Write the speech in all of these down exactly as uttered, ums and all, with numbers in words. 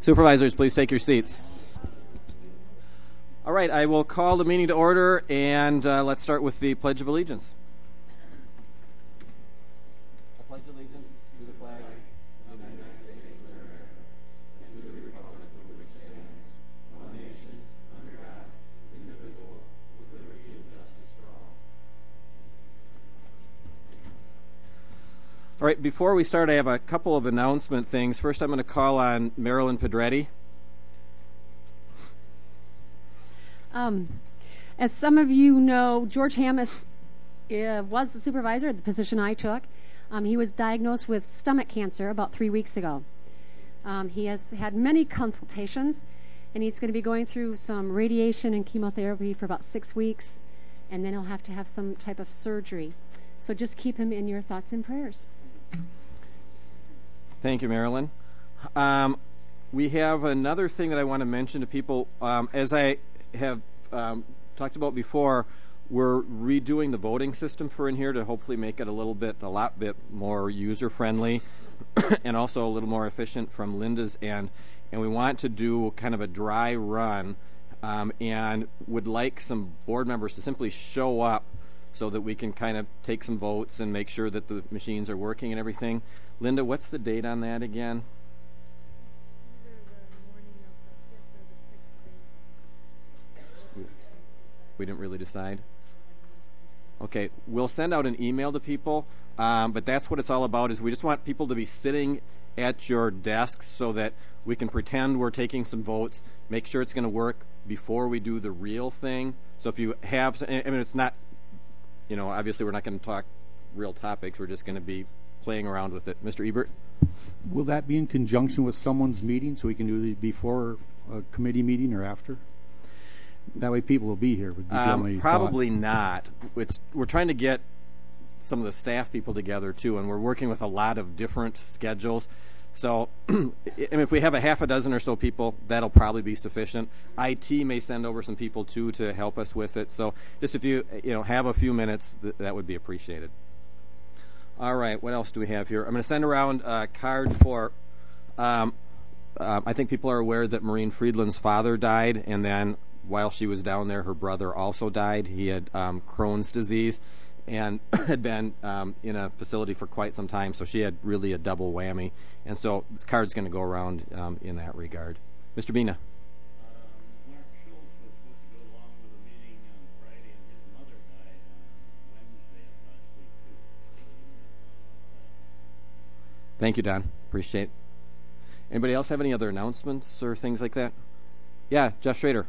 Supervisors, please take your seats. All right, I will call the meeting to order, and uh, let's start with the Pledge of Allegiance. I pledge allegiance to the flag of the United States of America and to the republic for which it stands, one nation, under God, indivisible, with liberty and justice for all. All right, before we start, I have a couple of announcement things. First, I'm going to call on Marilyn Pedretti. Um, as some of you know, George Hammes uh, was the supervisor, the position I took. Um, he was diagnosed with stomach cancer about three weeks ago. Um, he has had many consultations, and he's going to be going through some radiation and chemotherapy for about six weeks, and then he'll have to have some type of surgery. So just keep him in your thoughts and prayers. Thank you, Marilyn. Um, we have another thing that I want to mention to people. Um, as I have um, talked about before, we're redoing the voting system for in here to hopefully make it a little bit, a lot bit more user-friendly and also a little more efficient from Linda's end. And we want to do kind of a dry run um, and would like some board members to simply show up so that we can kind of take some votes and make sure that the machines are working and everything. Linda, what's the date on that again? It's either the morning of the fifth or the sixth. We didn't really decide. Okay, we'll send out an email to people, um, but that's what it's all about, is we just want people to be sitting at your desks so that we can pretend we're taking some votes, make sure it's going to work before we do the real thing. So if you have, I mean, it's not, you know, obviously we're not going to talk real topics. We're just going to be playing around with it. Mister Ebert? Will that be in conjunction with someone's meeting so we can do it before a committee meeting or after? That way people will be here. Would be um, probably thought. Not. It's, we're trying to get some of the staff people together, too, and we're working with a lot of different schedules. So I mean, if we have a half a dozen or so people, that'll probably be sufficient. I T may send over some people, too, to help us with it. So just if you, you know, have a few minutes, th- that would be appreciated. All right, what else do we have here? I'm going to send around a card for, um, uh, I think people are aware that Maureen Friedland's father died, and then while she was down there, her brother also died. He had um, Crohn's disease and had been um, in a facility for quite some time, so she had really a double whammy. And so this card's going to go around um, in that regard. Mister Bina. Thank you, Don. Appreciate it. Anybody else have any other announcements or things like that? Yeah, Jeff Schrader.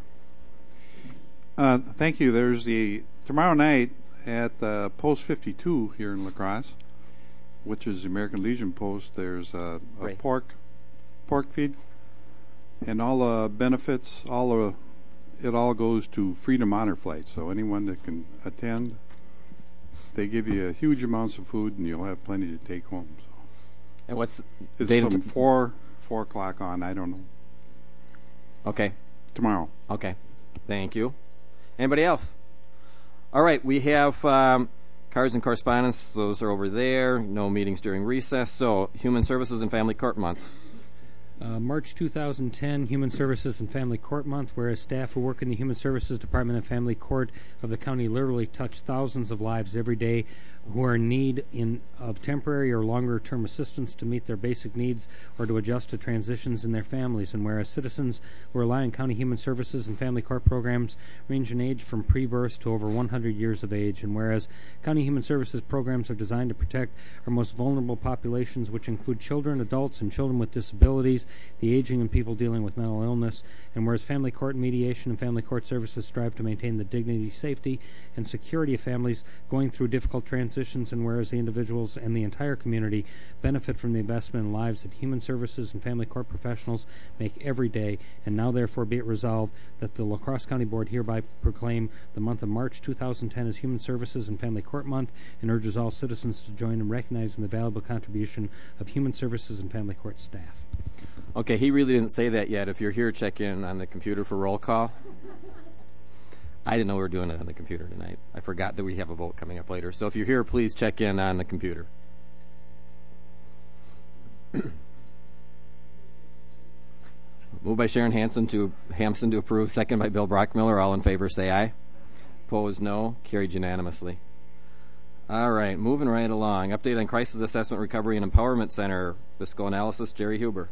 Uh, thank you. There's the tomorrow night at uh, Post fifty-two here in La Crosse, which is the American Legion Post. There's a, a right. pork pork feed, and all the benefits, all of it all goes to Freedom Honor Flight. So anyone that can attend, they give you huge amounts of food, and you'll have plenty to take home. So. And what's it's date from t- four four o'clock on? I don't know. Okay. Tomorrow. Okay. Thank you. Anybody else? All right. We have um, cards and correspondence. Those are over there. No meetings during recess. So, Human Services and Family Court Month. Uh, March two thousand ten, Human Services and Family Court Month, whereas staff who work in the Human Services Department and Family Court of the county literally touch thousands of lives every day who are in need in, of temporary or longer-term assistance to meet their basic needs or to adjust to transitions in their families, and whereas citizens who rely on county human services and family court programs range in age from pre-birth to over one hundred years of age, and whereas county human services programs are designed to protect our most vulnerable populations, which include children, adults, and children with disabilities, the aging, and people dealing with mental illness, and whereas family court mediation and family court services strive to maintain the dignity, safety, and security of families going through difficult transitions, and whereas the individuals and the entire community benefit from the investment in lives that human services and family court professionals make every day, and now therefore be it resolved that the La Crosse County Board hereby proclaim the month of March two thousand ten as Human Services and Family Court Month, and urges all citizens to join in recognizing the valuable contribution of human services and family court staff. Okay, he really didn't say that yet. If you're here, check in on the computer for roll call. I didn't know we were doing it on the computer tonight. I forgot that we have a vote coming up later. So if you're here, please check in on the computer. Moved by Sharon Hanson to Hampson to approve, second by Bill Brockmiller. All in favor say aye. Opposed, no. Carried unanimously. All right, moving right along. Update on Crisis Assessment Recovery and Empowerment Center fiscal analysis. Jerry Huber.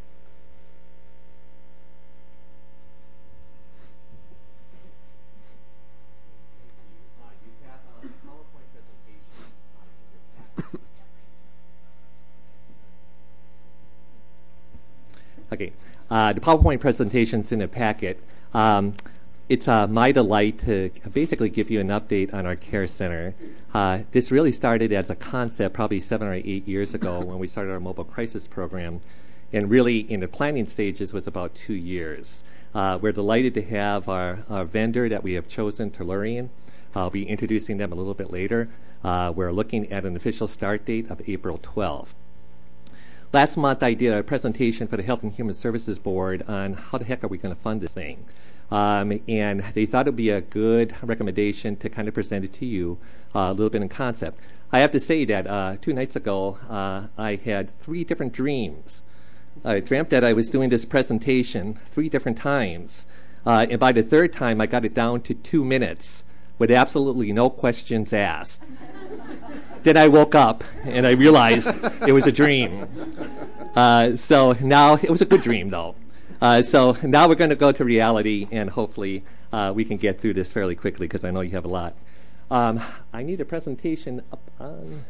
Okay, uh, the PowerPoint presentation's in the packet. Um, it's uh, my delight to basically give you an update on our care center. Uh, this really started as a concept probably seven or eight years ago when we started our mobile crisis program, and really in the planning stages was about two years. Uh, we're delighted to have our, our vendor that we have chosen, Tellurian. I'll be introducing them a little bit later. Uh, we're looking at an official start date of April twelfth. Last month, I did a presentation for the Health and Human Services Board on how the heck are we going to fund this thing. Um, and they thought it would be a good recommendation to kind of present it to you uh, a little bit in concept. I have to say that uh, two nights ago, uh, I had three different dreams. I dreamt that I was doing this presentation three different times. Uh, and by the third time, I got it down to two minutes with absolutely no questions asked. Then I woke up and I realized it was a dream. Uh, so now, it was a good dream though. Uh, so now we're going to go to reality, and hopefully uh, we can get through this fairly quickly because I know you have a lot. Um, I need a presentation up on...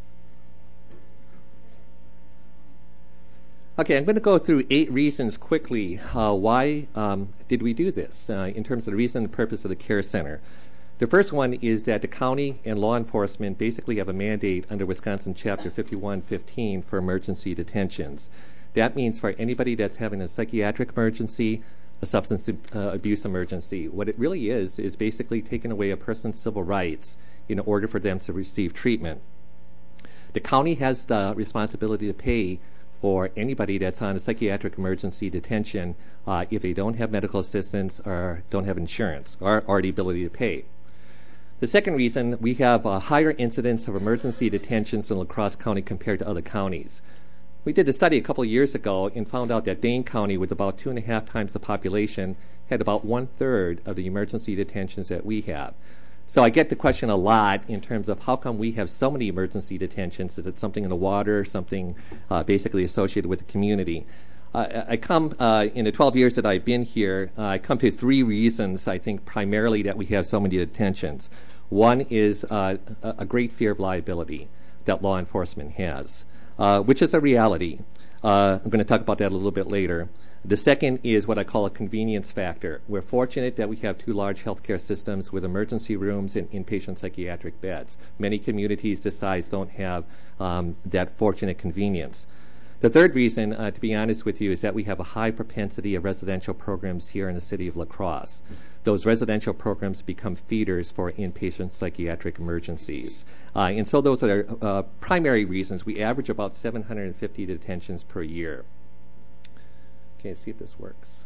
Okay, I'm going to go through eight reasons quickly uh, why um, did we do this uh, in terms of the reason and the purpose of the care center. The first one is that the county and law enforcement basically have a mandate under Wisconsin Chapter fifty-one fifteen for emergency detentions. That means for anybody that's having a psychiatric emergency, a substance uh, abuse emergency, what it really is is basically taking away a person's civil rights in order for them to receive treatment. The county has the responsibility to pay for anybody that's on a psychiatric emergency detention uh, if they don't have medical assistance or don't have insurance or, or the ability to pay. The second reason, we have a higher incidence of emergency detentions in La Crosse County compared to other counties. We did a study a couple of years ago and found out that Dane County, with about two and a half times the population, had about one-third of the emergency detentions that we have. So I get the question a lot in terms of how come we have so many emergency detentions? Is it something in the water, something uh, basically associated with the community? Uh, I come, uh, in the twelve years that I've been here, uh, I come to three reasons, I think, primarily that we have so many detentions. One is uh, a, a great fear of liability that law enforcement has, uh, which is a reality. Uh, I'm going to talk about that a little bit later. The second is what I call a convenience factor. We're fortunate that we have two large healthcare systems with emergency rooms and inpatient psychiatric beds. Many communities this size don't have um, that fortunate convenience. The third reason, uh, to be honest with you, is that we have a high propensity of residential programs here in the city of La Crosse. Those residential programs become feeders for inpatient psychiatric emergencies. Uh, and so those are uh, primary reasons. We average about seven hundred fifty detentions per year. Okay, let's see if this works.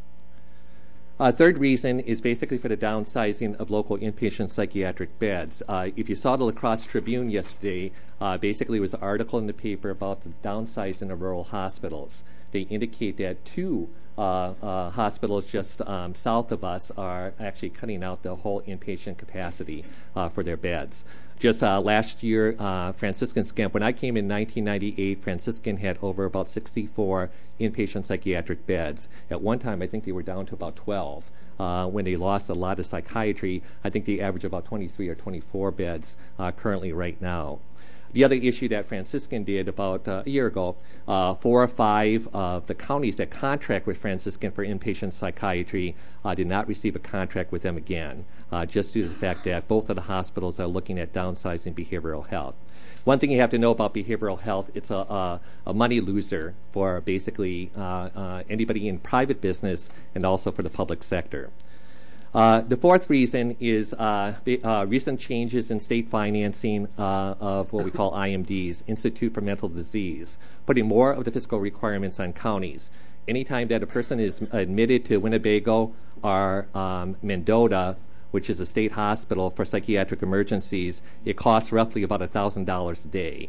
Uh, third reason is basically for the downsizing of local inpatient psychiatric beds. Uh, if you saw the La Crosse Tribune yesterday, uh, basically it was an article in the paper about the downsizing of rural hospitals. They indicate that two uh, uh, hospitals just um, south of us are actually cutting out the whole inpatient capacity uh, for their beds. Just uh, last year, uh, Franciscan Scamp, when I came in nineteen ninety-eight, Franciscan had over about sixty-four inpatient psychiatric beds. At one time, I think they were down to about twelve. Uh, when they lost a lot of psychiatry, I think they average about twenty-three or twenty-four beds uh, currently right now. The other issue that Franciscan did about uh, a year ago, uh, four or five of the counties that contract with Franciscan for inpatient psychiatry uh, did not receive a contract with them again, uh, just due to the fact that both of the hospitals are looking at downsizing behavioral health. One thing you have to know about behavioral health, it's a, a, a money loser for basically uh, uh, anybody in private business and also for the public sector. Uh, the fourth reason is uh, uh, recent changes in state financing uh, of what we call I M Ds, Institute for Mental Disease, putting more of the fiscal requirements on counties. Anytime that a person is admitted to Winnebago or um, Mendota, which is a state hospital for psychiatric emergencies, it costs roughly about one thousand dollars a day.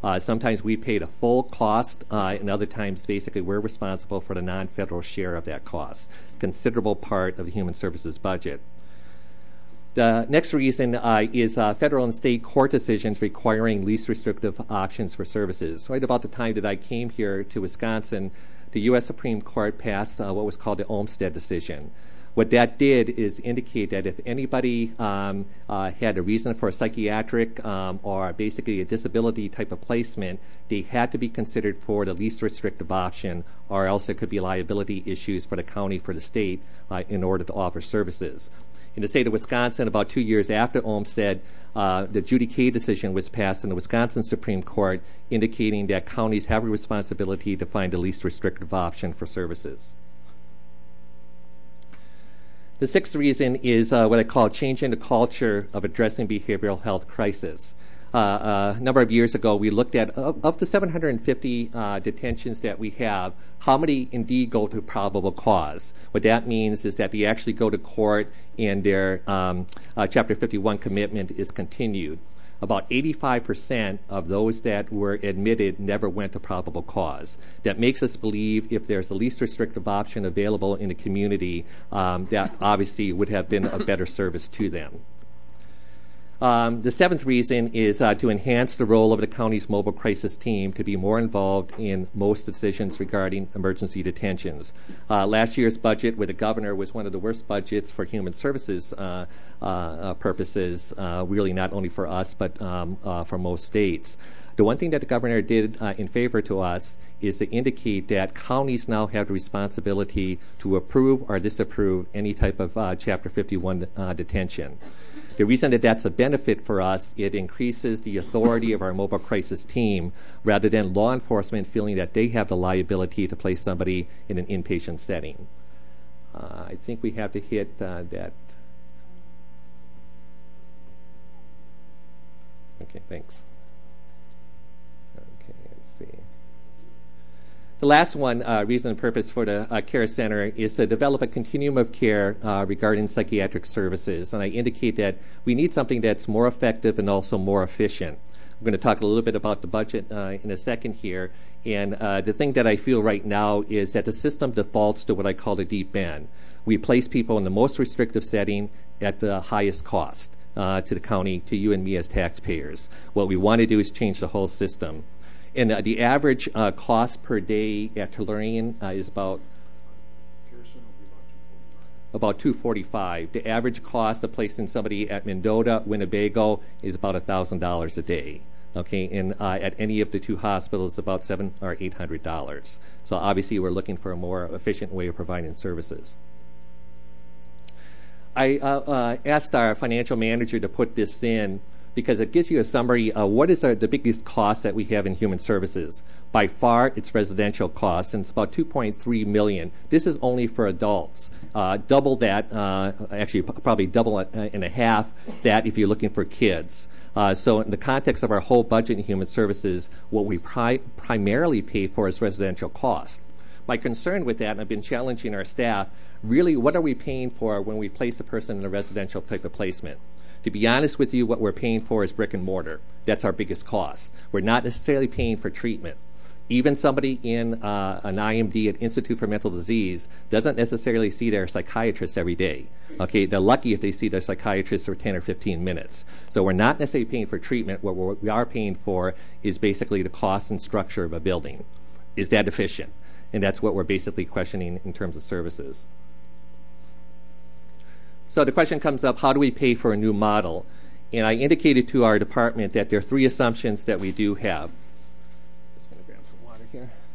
Uh, sometimes we pay the full cost, uh, and other times, basically, we're responsible for the non-federal share of that cost, considerable part of the Human Services budget. The next reason uh, is uh, federal and state court decisions requiring least restrictive options for services. Right about the time that I came here to Wisconsin, the U S Supreme Court passed uh, what was called the Olmstead decision. What that did is indicate that if anybody um, uh, had a reason for a psychiatric um, or basically a disability type of placement, they had to be considered for the least restrictive option, or else there could be liability issues for the county, for the state, uh, in order to offer services. In the state of Wisconsin, about two years after Olmstead, uh, the Judy Kaye decision was passed in the Wisconsin Supreme Court, indicating that counties have a responsibility to find the least restrictive option for services. The sixth reason is uh, what I call changing the culture of addressing behavioral health crisis. Uh, uh, a number of years ago, we looked at, of, of the seven hundred fifty uh, detentions that we have, how many indeed go to probable cause. What that means is that they actually go to court and their um, uh, Chapter fifty-one commitment is continued. About eighty-five percent of those that were admitted never went to probable cause. That makes us believe if there's the least restrictive option available in the community, um, that obviously would have been a better service to them. Um, the seventh reason is uh, to enhance the role of the county's mobile crisis team to be more involved in most decisions regarding emergency detentions. Uh, last year's budget with the governor was one of the worst budgets for human services uh, uh, uh, purposes, uh, really not only for us but um, uh, for most states. The one thing that the governor did uh, in favor to us is to indicate that counties now have the responsibility to approve or disapprove any type of uh, Chapter fifty-one uh, detention. The reason that that's a benefit for us, it increases the authority of our mobile crisis team rather than law enforcement feeling that they have the liability to place somebody in an inpatient setting. Uh, I think we have to hit uh, that. Okay, thanks. Okay, let's see. The last one, uh, reason and purpose for the uh, Care Center, is to develop a continuum of care uh, regarding psychiatric services. And I indicate that we need something that's more effective and also more efficient. I'm going to talk a little bit about the budget uh, in a second here. And uh, the thing that I feel right now is that the system defaults to what I call the deep end. We place people in the most restrictive setting at the highest cost uh, to the county, to you and me as taxpayers. What we want to do is change the whole system. And uh, the average uh, cost per day at Tellurian uh, is about about two forty-five. The average cost of placing somebody at Mendota, Winnebago, is about a thousand dollars a day. Okay, and uh, at any of the two hospitals, about seven or eight hundred dollars. So obviously, we're looking for a more efficient way of providing services. I uh, uh, asked our financial manager to put this in, because it gives you a summary of what is our, the biggest cost that we have in human services. By far, it's residential costs, and it's about two point three million dollars. This is only for adults. Uh, double that, uh, actually p- probably double and a half that if you're looking for kids. Uh, so in the context of our whole budget in human services, what we pri- primarily pay for is residential costs. My concern with that, and I've been challenging our staff, really what are we paying for when we place a person in a residential type of placement? To be honest with you, what we're paying for is brick and mortar. That's our biggest cost. We're not necessarily paying for treatment. Even somebody in uh, an I M D at Institute for Mental Disease doesn't necessarily see their psychiatrist every day. Okay, they're lucky if they see their psychiatrist for ten or fifteen minutes. So we're not necessarily paying for treatment. What we're, we are paying for is basically the cost and structure of a building. Is that efficient? And that's what we're basically questioning in terms of services. So the question comes up, how do we pay for a new model? And I indicated to our department that there are three assumptions that we do have. Just going to grab some water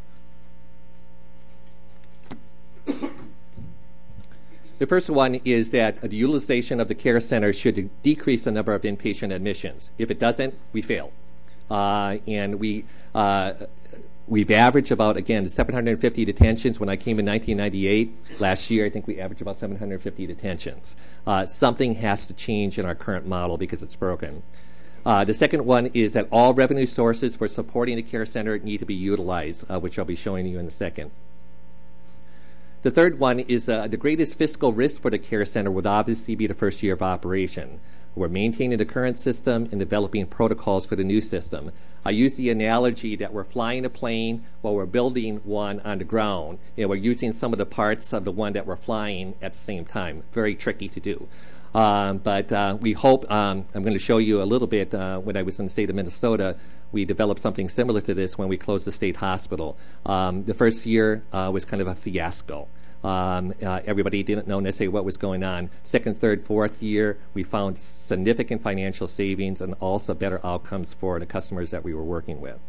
here. The first one is that the utilization of the care center should decrease the number of inpatient admissions. If it doesn't, we fail. Uh, and we... Uh, We've averaged about, again, seven hundred fifty detentions. When I came in nineteen ninety-eight, last year, I think we averaged about seven hundred fifty detentions. Uh, something has to change in our current model because it's broken. Uh, the second one is that all revenue sources for supporting the care center need to be utilized, uh, which I'll be showing you in a second. The third one is uh, the greatest fiscal risk for the care center would obviously be the first year of operation. We're maintaining the current system and developing protocols for the new system. I use the analogy that we're flying a plane while we're building one on the ground, and we're using some of the parts of the one that we're flying at the same time. Very tricky to do. Um, but uh, we hope, um, I'm going to show you a little bit, uh, when I was in the state of Minnesota, we developed something similar to this when we closed the state hospital. Um, the first year uh, was kind of a fiasco. Um, uh, everybody didn't know necessarily what was going on. Second, third, fourth year, we found significant financial savings and also better outcomes for the customers that we were working with.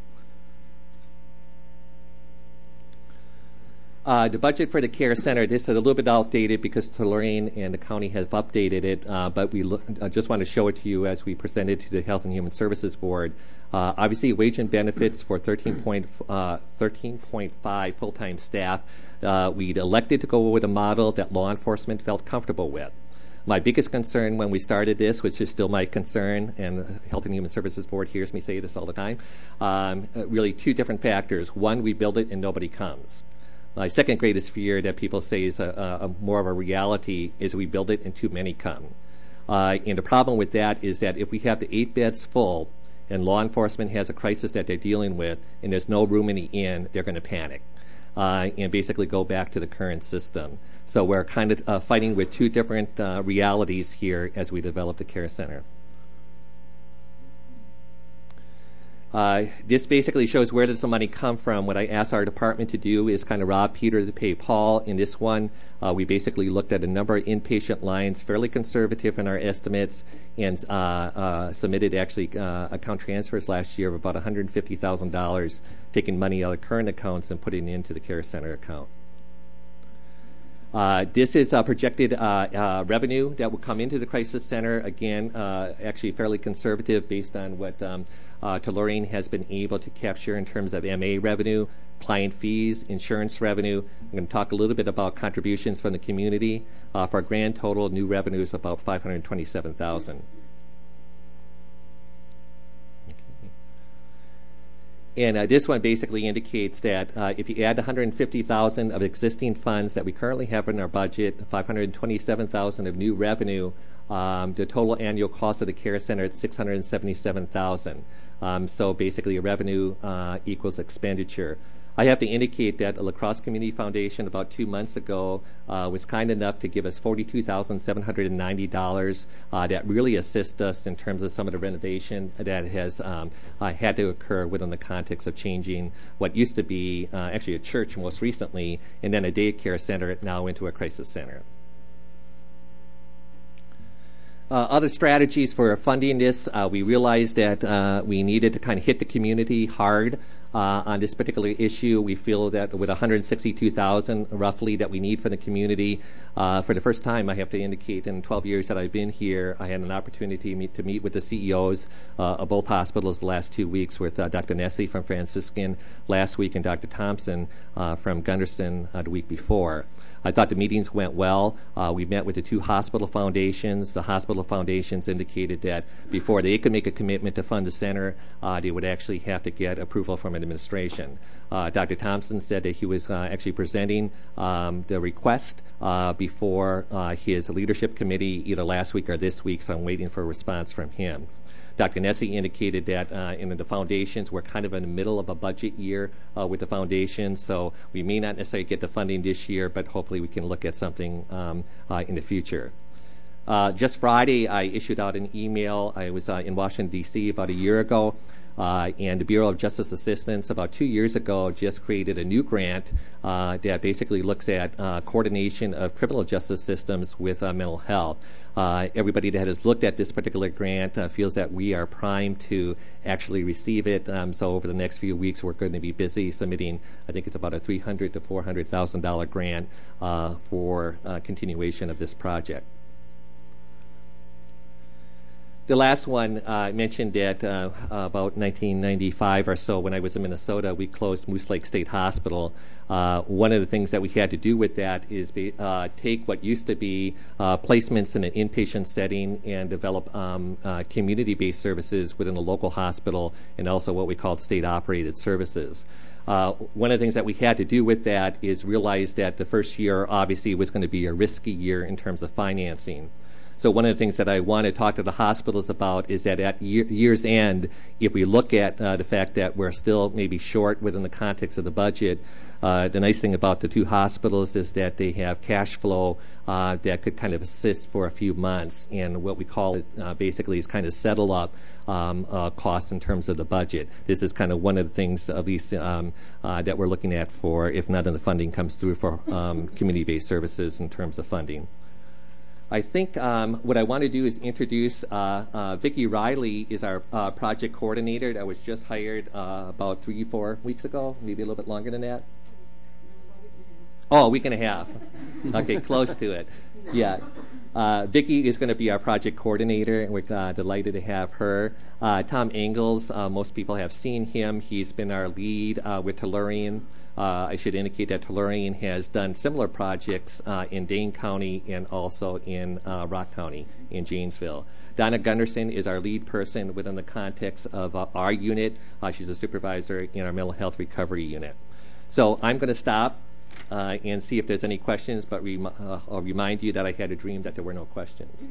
Uh, the budget for the care center, this is a little bit outdated because Tulane and the county have updated it, uh, but we look, I just want to show it to you as we present it to the Health and Human Services Board. Uh, obviously, wage and benefits for thirteen point five full-time staff. Uh, we'd elected to go with a model that law enforcement felt comfortable with. My biggest concern when we started this, which is still my concern, and the Health and Human Services Board hears me say this all the time, um, uh, really two different factors. One, we build it and nobody comes. My second greatest fear that people say is a, a, a more of a reality is we build it and too many come. Uh, and the problem with that is that if we have the eight beds full and law enforcement has a crisis that they're dealing with and there's no room in the inn, they're going to panic uh, and basically go back to the current system. So we're kind of uh, fighting with two different uh, realities here as we develop the care center. Uh, this basically shows where does the money come from. What I asked our department to do is kind of rob Peter to pay Paul. In this one, uh, we basically looked at a number of inpatient lines, fairly conservative in our estimates, and uh, uh, submitted actually uh, account transfers last year of about one hundred fifty thousand dollars, taking money out of current accounts and putting it into the care center account. Uh, this is uh, projected uh, uh, revenue that will come into the crisis center. Again, uh, actually fairly conservative based on what um, uh, Tulane has been able to capture in terms of M A revenue, client fees, insurance revenue. I'm going to talk a little bit about contributions from the community. Uh, for a grand total, new revenue is about five hundred twenty-seven thousand dollars. And uh, this one basically indicates that uh, if you add one hundred fifty thousand dollars of existing funds that we currently have in our budget, five hundred twenty-seven thousand dollars of new revenue, um, the total annual cost of the care center is six hundred seventy-seven thousand dollars. Um, so basically, revenue uh, equals expenditure. I have to indicate that the La Crosse Community Foundation about two months ago uh, was kind enough to give us forty-two thousand seven hundred ninety dollars uh, that really assist us in terms of some of the renovation that has um, uh, had to occur within the context of changing what used to be uh, actually a church most recently and then a daycare center now into a crisis center. Uh, other strategies for funding this, uh, we realized that uh, we needed to kind of hit the community hard uh, on this particular issue. We feel that with one hundred sixty-two thousand dollars roughly that we need for the community, uh, for the first time, I have to indicate in twelve years that I've been here, I had an opportunity to meet, to meet with the C E Os uh, of both hospitals the last two weeks with uh, Doctor Nessie from Franciscan last week and Doctor Thompson uh, from Gunderson uh, the week before. I thought the meetings went well. Uh, we met with the two hospital foundations. The hospital foundations indicated that before they could make a commitment to fund the center, uh, they would actually have to get approval from administration. Uh, Doctor Thompson said that he was uh, actually presenting um, the request uh, before uh, his leadership committee either last week or this week, so I'm waiting for a response from him. Doctor Nessie indicated that uh, in the foundations, we're kind of in the middle of a budget year uh, with the foundations, so we may not necessarily get the funding this year, but hopefully we can look at something um, uh, in the future. Uh, just Friday, I issued out an email. I was uh, in Washington, D C about a year ago, uh, and the Bureau of Justice Assistance about two years ago just created a new grant uh, that basically looks at uh, coordination of criminal justice systems with uh, mental health. Uh, everybody that has looked at this particular grant uh, feels that we are primed to actually receive it. Um, so over the next few weeks, we're going to be busy submitting. I think it's about a three hundred to four hundred thousand dollar grant uh, for uh, continuation of this project. The last one, uh, I mentioned that uh, about nineteen ninety-five or so, when I was in Minnesota, we closed Moose Lake State Hospital. Uh, one of the things that we had to do with that is be, uh, take what used to be uh, placements in an inpatient setting and develop um, uh, community-based services within the local hospital and also what we called state-operated services. Uh, one of the things that we had to do with that is realize that the first year obviously was going to be a risky year in terms of financing. So one of the things that I want to talk to the hospitals about is that at year, year's end, if we look at uh, the fact that we're still maybe short within the context of the budget, uh, the nice thing about the two hospitals is that they have cash flow uh, that could kind of assist for a few months, and what we call it uh, basically is kind of settle up um, uh, costs in terms of the budget. This is kind of one of the things, at least, um, uh, that we're looking at for if none of the funding comes through for um, community-based services in terms of funding. I think um, what I want to do is introduce uh, uh, Vicki Riley is our uh, project coordinator that was just hired uh, about three, four weeks ago, maybe a little bit longer than that. Oh, a week and a half. Okay, close to it. Yeah. Uh, Vicki is going to be our project coordinator, and we're uh, delighted to have her. Uh, Tom Engels, uh, most people have seen him. He's been our lead uh, with Tellurian. Uh, I should indicate that Tellurian has done similar projects uh, in Dane County and also in uh, Rock County in Janesville. Donna Gunderson is our lead person within the context of uh, our unit. Uh, she's a supervisor in our mental health recovery unit. So I'm going to stop uh, and see if there's any questions, but rem- uh, I'll remind you that I had a dream that there were no questions.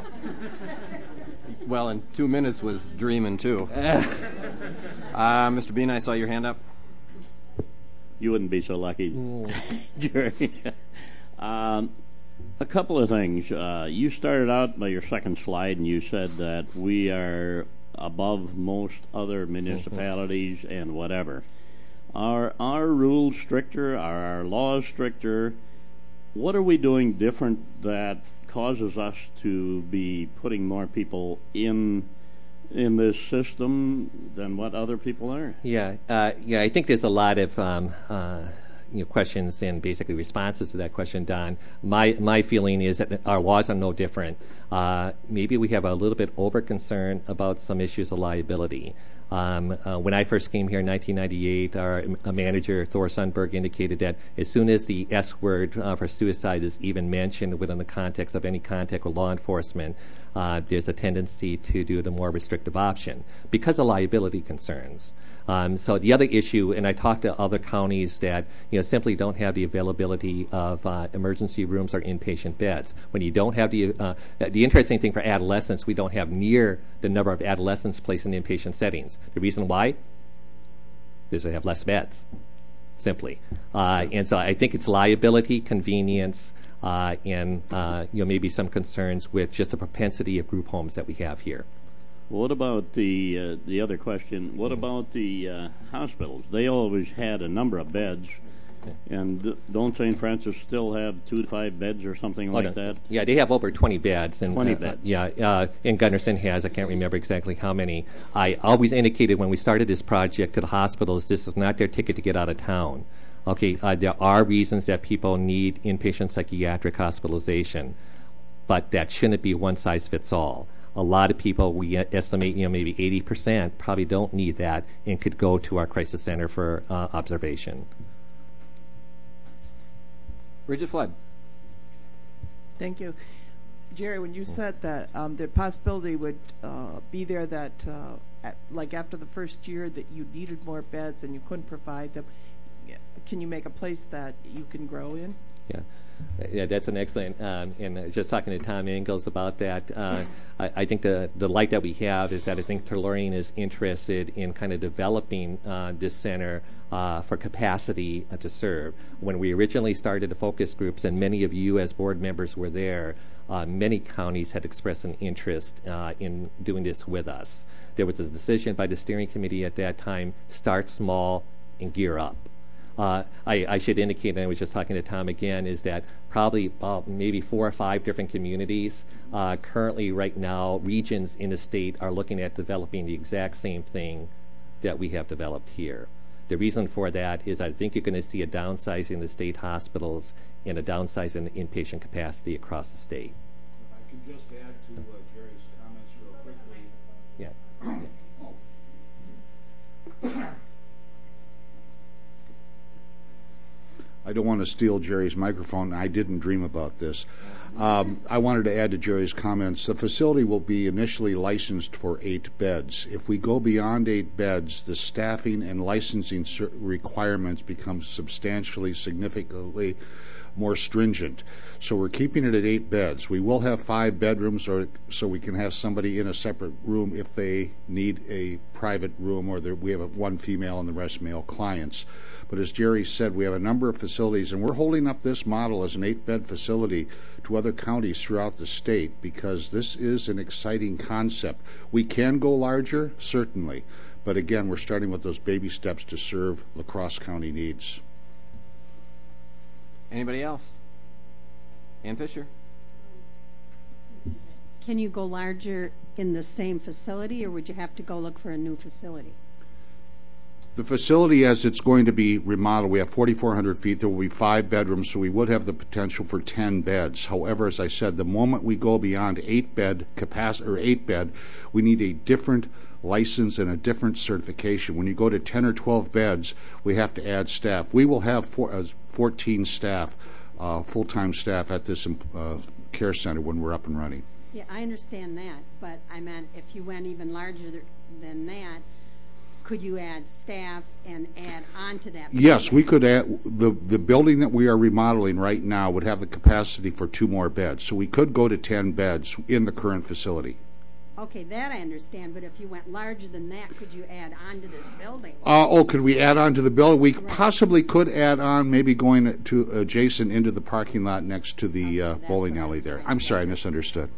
Well, and two minutes was dreaming, too. uh, Mister Bean, I saw your hand up. You wouldn't be so lucky, Jerry. um, a couple of things. Uh, you started out by your second slide, and you said that we are above most other municipalities and whatever. Are our rules stricter? Are our laws stricter? What are we doing different that causes us to be putting more people in in this system than what other people are? Yeah, uh, yeah. I think there's a lot of um, uh, you know, questions and basically responses to that question, Don. My my feeling is that our laws are no different. Uh, maybe we have a little bit over concern about some issues of liability. Um, uh, when I first came here in nineteen ninety-eight, our uh, manager, Thor Sundberg, indicated that as soon as the S word uh, for suicide is even mentioned within the context of any contact with law enforcement, uh, there's a tendency to do the more restrictive option because of liability concerns. Um, so the other issue, and I talked to other counties that you know simply don't have the availability of uh, emergency rooms or inpatient beds. When you don't have the uh, the interesting thing for adolescents, we don't have near the number of adolescents placed in inpatient settings. The reason why is they have less beds, simply. Uh, and so I think it's liability, convenience, uh, and uh, you know maybe some concerns with just the propensity of group homes that we have here. What about the uh, the other question? What about the uh, hospitals? They always had a number of beds. And th- don't Saint Francis still have two to five beds or something oh, like no. that? Yeah, they have over twenty beds. And, twenty uh, beds. Yeah, uh, and Gunderson has, I can't remember exactly how many. I always indicated when we started this project to the hospitals, this is not their ticket to get out of town. Okay, uh, there are reasons that people need inpatient psychiatric hospitalization, but that shouldn't be one size fits all. A lot of people, we estimate, you know, maybe eighty percent probably don't need that and could go to our crisis center for uh, observation. Bridget Flood. Thank you. Jerry, when you said that um, the possibility would uh, be there that, uh, at, like after the first year, that you needed more beds and you couldn't provide them, can you make a place that you can grow in? Yeah. Yeah, that's an excellent, um, and uh, just talking to Tom Engels about that, uh, I, I think the, the light that we have is that I think Tellurian is interested in kind of developing uh, this center uh, for capacity uh, to serve. When we originally started the focus groups, and many of you as board members were there, uh, many counties had expressed an interest uh, in doing this with us. There was a decision by the steering committee at that time, start small and gear up. Uh, I, I should indicate, and I was just talking to Tom again, is that probably about maybe four or five different communities uh, currently right now, regions in the state are looking at developing the exact same thing that we have developed here. The reason for that is I think you're going to see a downsizing in the state hospitals and a downsizing in the inpatient capacity across the state. If I can just add to uh, Jerry's comments real quickly. Yeah. I don't want to steal Jerry's microphone. I didn't dream about this. Um, I wanted to add to Jerry's comments. The facility will be initially licensed for eight beds. If we go beyond eight beds, the staffing and licensing requirements become substantially, significantly more stringent. So we're keeping it at eight beds. We will have five bedrooms, or so we can have somebody in a separate room if they need a private room, or we have a, one female and the rest male clients. But as Jerry said, we have a number of facilities, and we're holding up this model as an eight-bed facility to other counties throughout the state because this is an exciting concept. We can go larger, certainly, but again, we're starting with those baby steps to serve La Crosse County needs. Anybody else? Ann Fisher? Can you go larger in the same facility, or would you have to go look for a new facility? The facility, as it's going to be remodeled, we have forty-four hundred feet. There will be five bedrooms, so we would have the potential for ten beds. However, as I said, the moment we go beyond eight bed capacity or eight bed, we need a different license and a different certification. When you go to ten or twelve beds, we have to add staff. We will have four, uh, fourteen staff, uh, full-time staff at this uh, care center when we're up and running. Yeah, I understand that, but I meant if you went even larger than that, could you add staff and add on to that? Yes, we could add. The, the building that we are remodeling right now would have the capacity for two more beds. So we could go to ten beds in the current facility. Okay, that I understand, but if you went larger than that, could you add on to this building? Uh, oh, could we add on to the building? We right. possibly could add on, maybe going to adjacent into the parking lot next to the okay, uh, bowling alley there. I'm sorry, I misunderstood.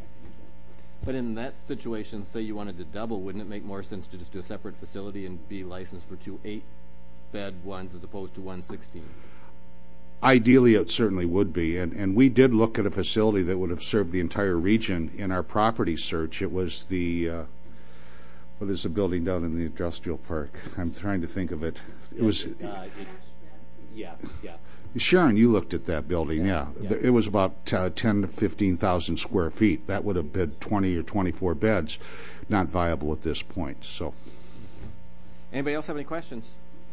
But in that situation, say you wanted to double, wouldn't it make more sense to just do a separate facility and be licensed for two eight-bed ones as opposed to one sixteen? Ideally, it certainly would be. And, and we did look at a facility that would have served the entire region in our property search. It was the, uh, what is the building down in the industrial park? I'm trying to think of it. It yeah, was... Uh, it, yeah, yeah. Sharon, you looked at that building, yeah. yeah. yeah. It was about uh, ten to fifteen thousand square feet. That would have been twenty or twenty-four beds. Not viable at this point. So, anybody else have any questions?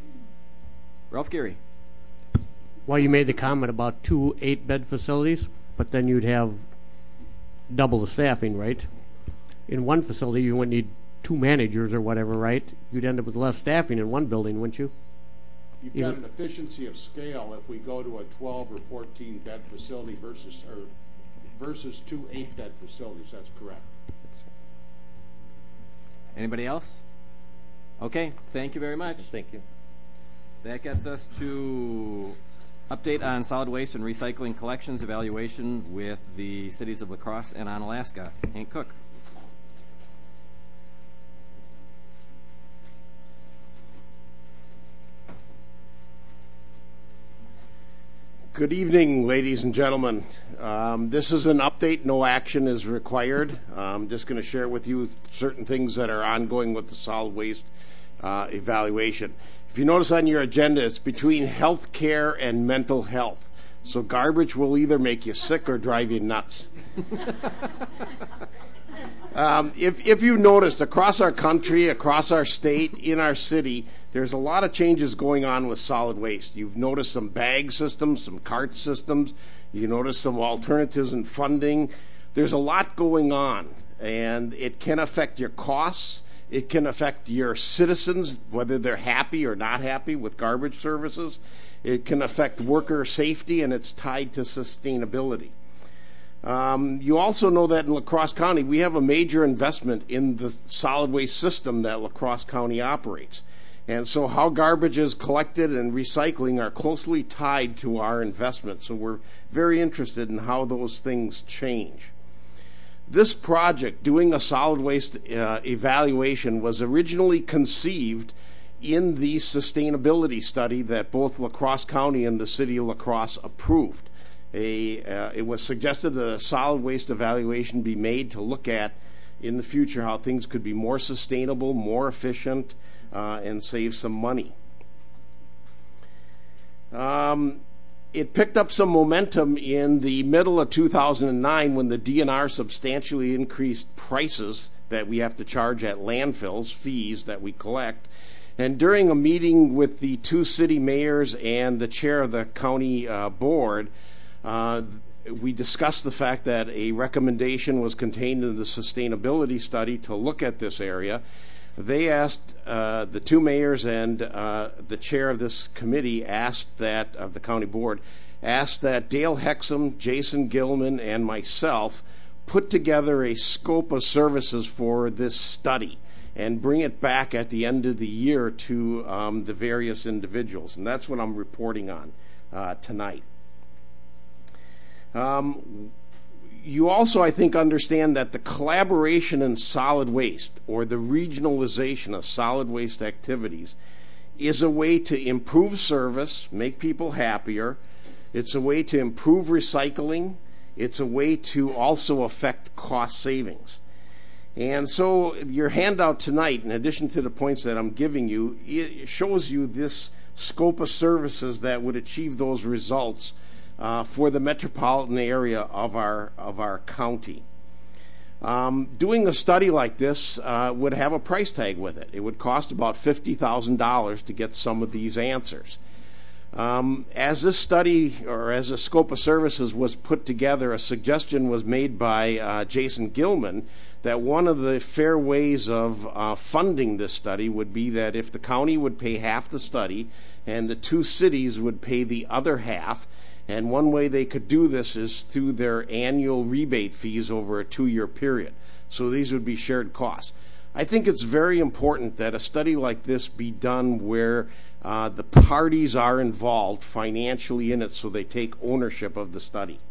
Ralph Geary. Well, you made the comment about two eight-bed facilities, but then you'd have double the staffing, right? In one facility, you wouldn't need two managers or whatever, right? You'd end up with less staffing in one building, wouldn't you? You've Even got an efficiency of scale if we go to a twelve or fourteen bed facility versus or versus two eight bed facilities. That's correct. Anybody else? Okay, thank you very much. Thank you. That gets us to update on solid waste and recycling collections evaluation with the cities of La Crosse and Onalaska. Hank Cook. Good evening, ladies and gentlemen. Um, this is an update. No action is required. I'm just going to share with you certain things that are ongoing with the solid waste uh, evaluation. If you notice on your agenda, it's between health care and mental health. So garbage will either make you sick or drive you nuts. Um, if, if you noticed, across our country, across our state, in our city, there's a lot of changes going on with solid waste. You've noticed some bag systems, some cart systems. You notice some alternatives in funding. There's a lot going on, and it can affect your costs. It can affect your citizens, whether they're happy or not happy with garbage services. It can affect worker safety, and it's tied to sustainability. Um, you also know that in La Crosse County, we have a major investment in the solid waste system that La Crosse County operates. And so how garbage is collected and recycling are closely tied to our investment. So we're very interested in how those things change. This project, doing a solid waste uh, evaluation, was originally conceived in the sustainability study that both La Crosse County and the city of La Crosse approved. A, uh, it was suggested that a solid waste evaluation be made to look at in the future how things could be more sustainable, more efficient, uh, and save some money. Um, it picked up some momentum in the middle of two thousand nine when the D N R substantially increased prices that we have to charge at landfills, fees that we collect. And during a meeting with the two city mayors and the chair of the county uh, board, Uh, we discussed the fact that a recommendation was contained in the sustainability study to look at this area. They asked, uh, the two mayors and uh, the chair of this committee asked that, of the county board, asked that Dale Hexum, Jason Gilman, and myself put together a scope of services for this study and bring it back at the end of the year to um, the various individuals. And that's what I'm reporting on uh, tonight. Um, you also, I think, understand that the collaboration in solid waste, or the regionalization of solid waste activities, is a way to improve service, make people happier. It's a way to improve recycling. It's a way to also affect cost savings. And so your handout tonight, in addition to the points that I'm giving you, it shows you this scope of services that would achieve those results uh, for the metropolitan area of our of our county. Um, doing a study like this uh, would have a price tag with it. It would cost about fifty thousand dollars to get some of these answers. Um, as this study, or as a scope of services was put together, a suggestion was made by uh, Jason Gilman that one of the fair ways of uh, funding this study would be that if the county would pay half the study and the two cities would pay the other half, and one way they could do this is through their annual rebate fees over a two-year period. So these would be shared costs. I think it's very important that a study like this be done where uh, the parties are involved financially in it, so they take ownership of the study.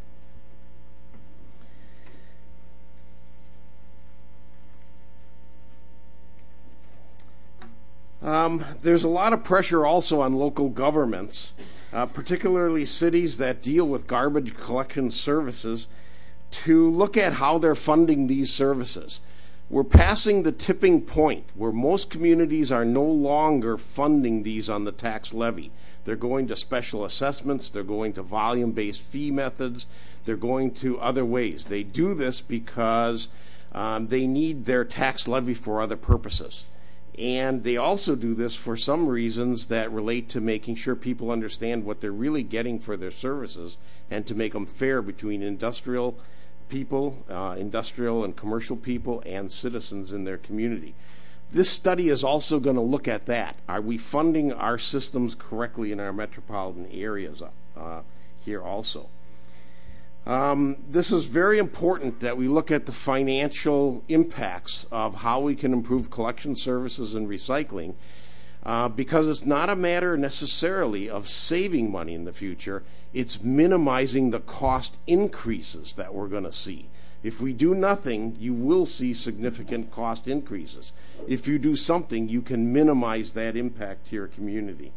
Um, there's a lot of pressure also on local governments, uh, particularly cities that deal with garbage collection services, to look at how they're funding these services. We're passing the tipping point where most communities are no longer funding these on the tax levy. They're going to special assessments, they're going to volume-based fee methods, they're going to other ways. They do this because um, they need their tax levy for other purposes. And they also do this for some reasons that relate to making sure people understand what they're really getting for their services and to make them fair between industrial people, uh, industrial and commercial people, and citizens in their community. This study is also going to look at that. Are we funding our systems correctly in our metropolitan areas uh, here also? Um, this is very important that we look at the financial impacts of how we can improve collection services and recycling, uh, because it's not a matter necessarily of saving money in the future. It's minimizing the cost increases that we're going to see. If we do nothing, you will see significant cost increases. If you do something, you can minimize that impact to your community.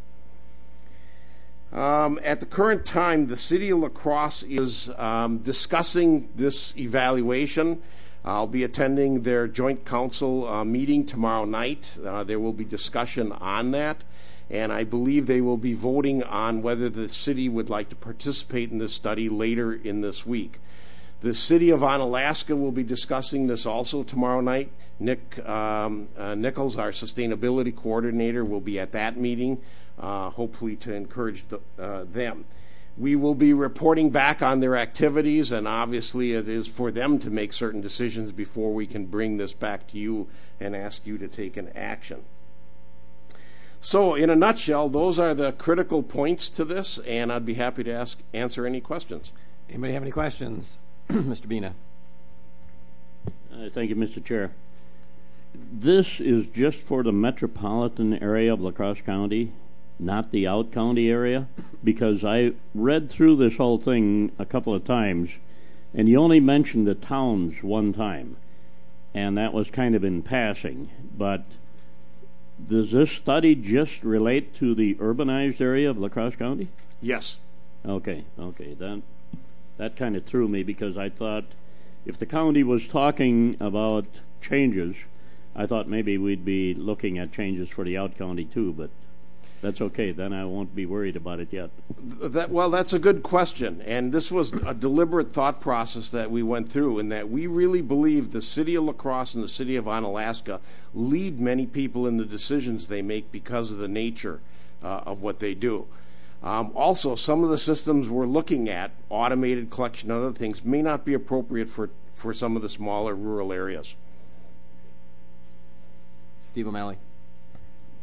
Um, at the current time, the City of La Crosse is um, discussing this evaluation. I'll be attending their joint council uh, meeting tomorrow night. Uh, there will be discussion on that, and I believe they will be voting on whether the city would like to participate in this study later in this week. The City of Onalaska will be discussing this also tomorrow night. Nick um, uh, Nichols, our sustainability coordinator, will be at that meeting, uh, hopefully to encourage the, uh, them. We will be reporting back on their activities, and obviously it is for them to make certain decisions before we can bring this back to you and ask you to take an action. So, in a nutshell, those are the critical points to this, and I'd be happy to ask, answer any questions. Anybody have any questions? Mister Bina. Uh, thank you, Mister Chair. This is just for the metropolitan area of La Crosse County, not the out-county area? Because I read through this whole thing a couple of times, and you only mentioned the towns one time, and that was kind of in passing. But does this study just relate to the urbanized area of La Crosse County? Yes. Okay, okay. That, that kind of threw me, because I thought if the county was talking about changes, I thought maybe we'd be looking at changes for the out-county too, but that's okay. Then I won't be worried about it yet. That, well, that's a good question, and this was a deliberate thought process that we went through, in that we really believe the City of La Crosse and the City of Onalaska lead many people in the decisions they make because of the nature uh, of what they do. Um, also, some of the systems we're looking at, automated collection, other things, may not be appropriate for, for some of the smaller rural areas. Steve O'Malley.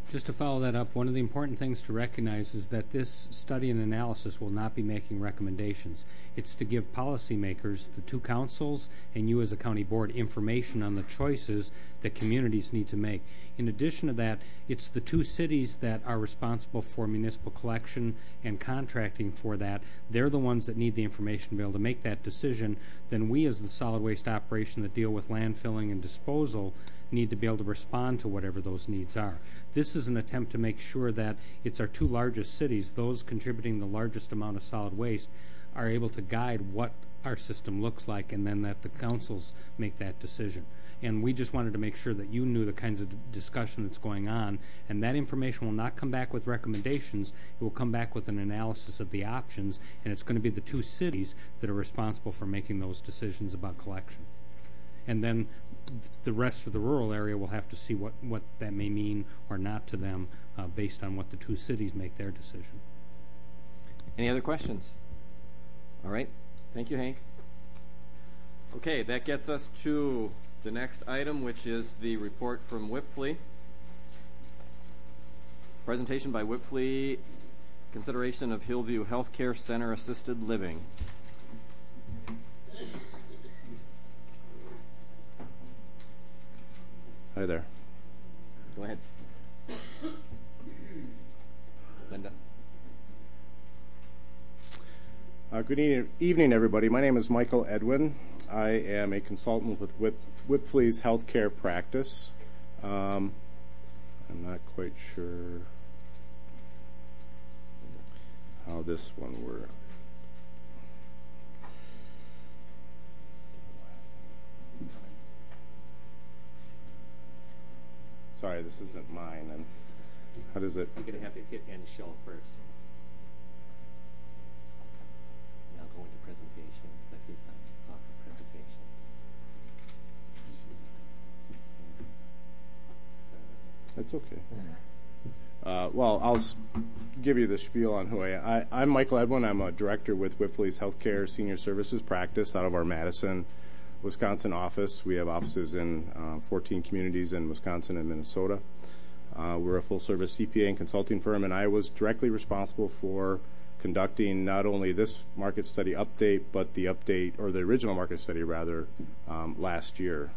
Just to follow that up, one of the important things to recognize is that this study and analysis will not be making recommendations. It's to give policymakers, the two councils, and you as a county board information on the choices that communities need to make. In addition to that, it's the two cities that are responsible for municipal collection and contracting for that. They're the ones that need the information to be able to make that decision. Then we as the solid waste operation that deal with landfilling and disposal need to be able to respond to whatever those needs are. This is an attempt to make sure that it's our two largest cities, those contributing the largest amount of solid waste, are able to guide what our system looks like, and then that the councils make that decision. And we just wanted to make sure that you knew the kinds of d- discussion that's going on, and that information will not come back with recommendations. It will come back with an analysis of the options, and it's going to be the two cities that are responsible for making those decisions about collection. And then th- the rest of the rural area will have to see what, what that may mean or not to them uh, based on what the two cities make their decision. Any other questions? All right. Thank you, Hank. Okay, that gets us to the next item, which is the report from Wipfli. Presentation by Wipfli, consideration of Hillview Healthcare Center Assisted Living. Hi there. Go ahead. Linda. Uh, good e- evening, everybody. My name is Michael Edwin. I am a consultant with Whip- Wipfli's healthcare practice. Um, I'm not quite sure how this one works. Sorry, this isn't mine. And how does it? You're going to have to hit end show first. Now go into presentation. But it's off of presentation. That's okay. Uh, well, I'll s- give you the spiel on who I am. I, I'm Michael Edwin. I'm a director with Wipfli's Healthcare Senior Services practice out of our Madison, Wisconsin office. We have offices in uh, fourteen communities in Wisconsin and Minnesota. Uh, we're a full-service C P A and consulting firm, and I was directly responsible for conducting not only this market study update, but the update, or the original market study, rather, um, last year.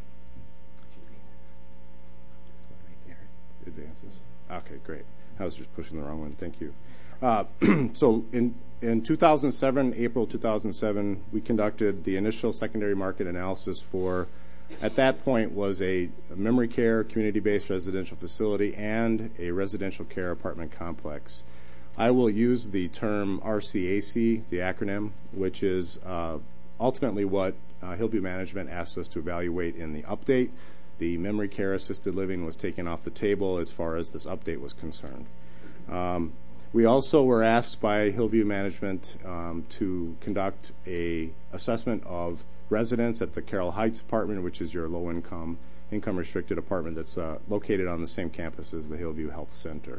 This one right there. Advances. Okay, great. I was just pushing the wrong one. Thank you. Uh, so in in two thousand seven, April two thousand seven, we conducted the initial secondary market analysis for, at that point, was a, a memory care community-based residential facility and a residential care apartment complex. I will use the term R C A C, the acronym, which is uh, ultimately what uh, Hillview Management asked us to evaluate in the update. The memory care assisted living was taken off the table as far as this update was concerned. Um, we also were asked by Hillview Management um, to conduct a assessment of residents at the Carroll Heights apartment, which is your low-income, income-restricted apartment that's uh, located on the same campus as the Hillview Health Center.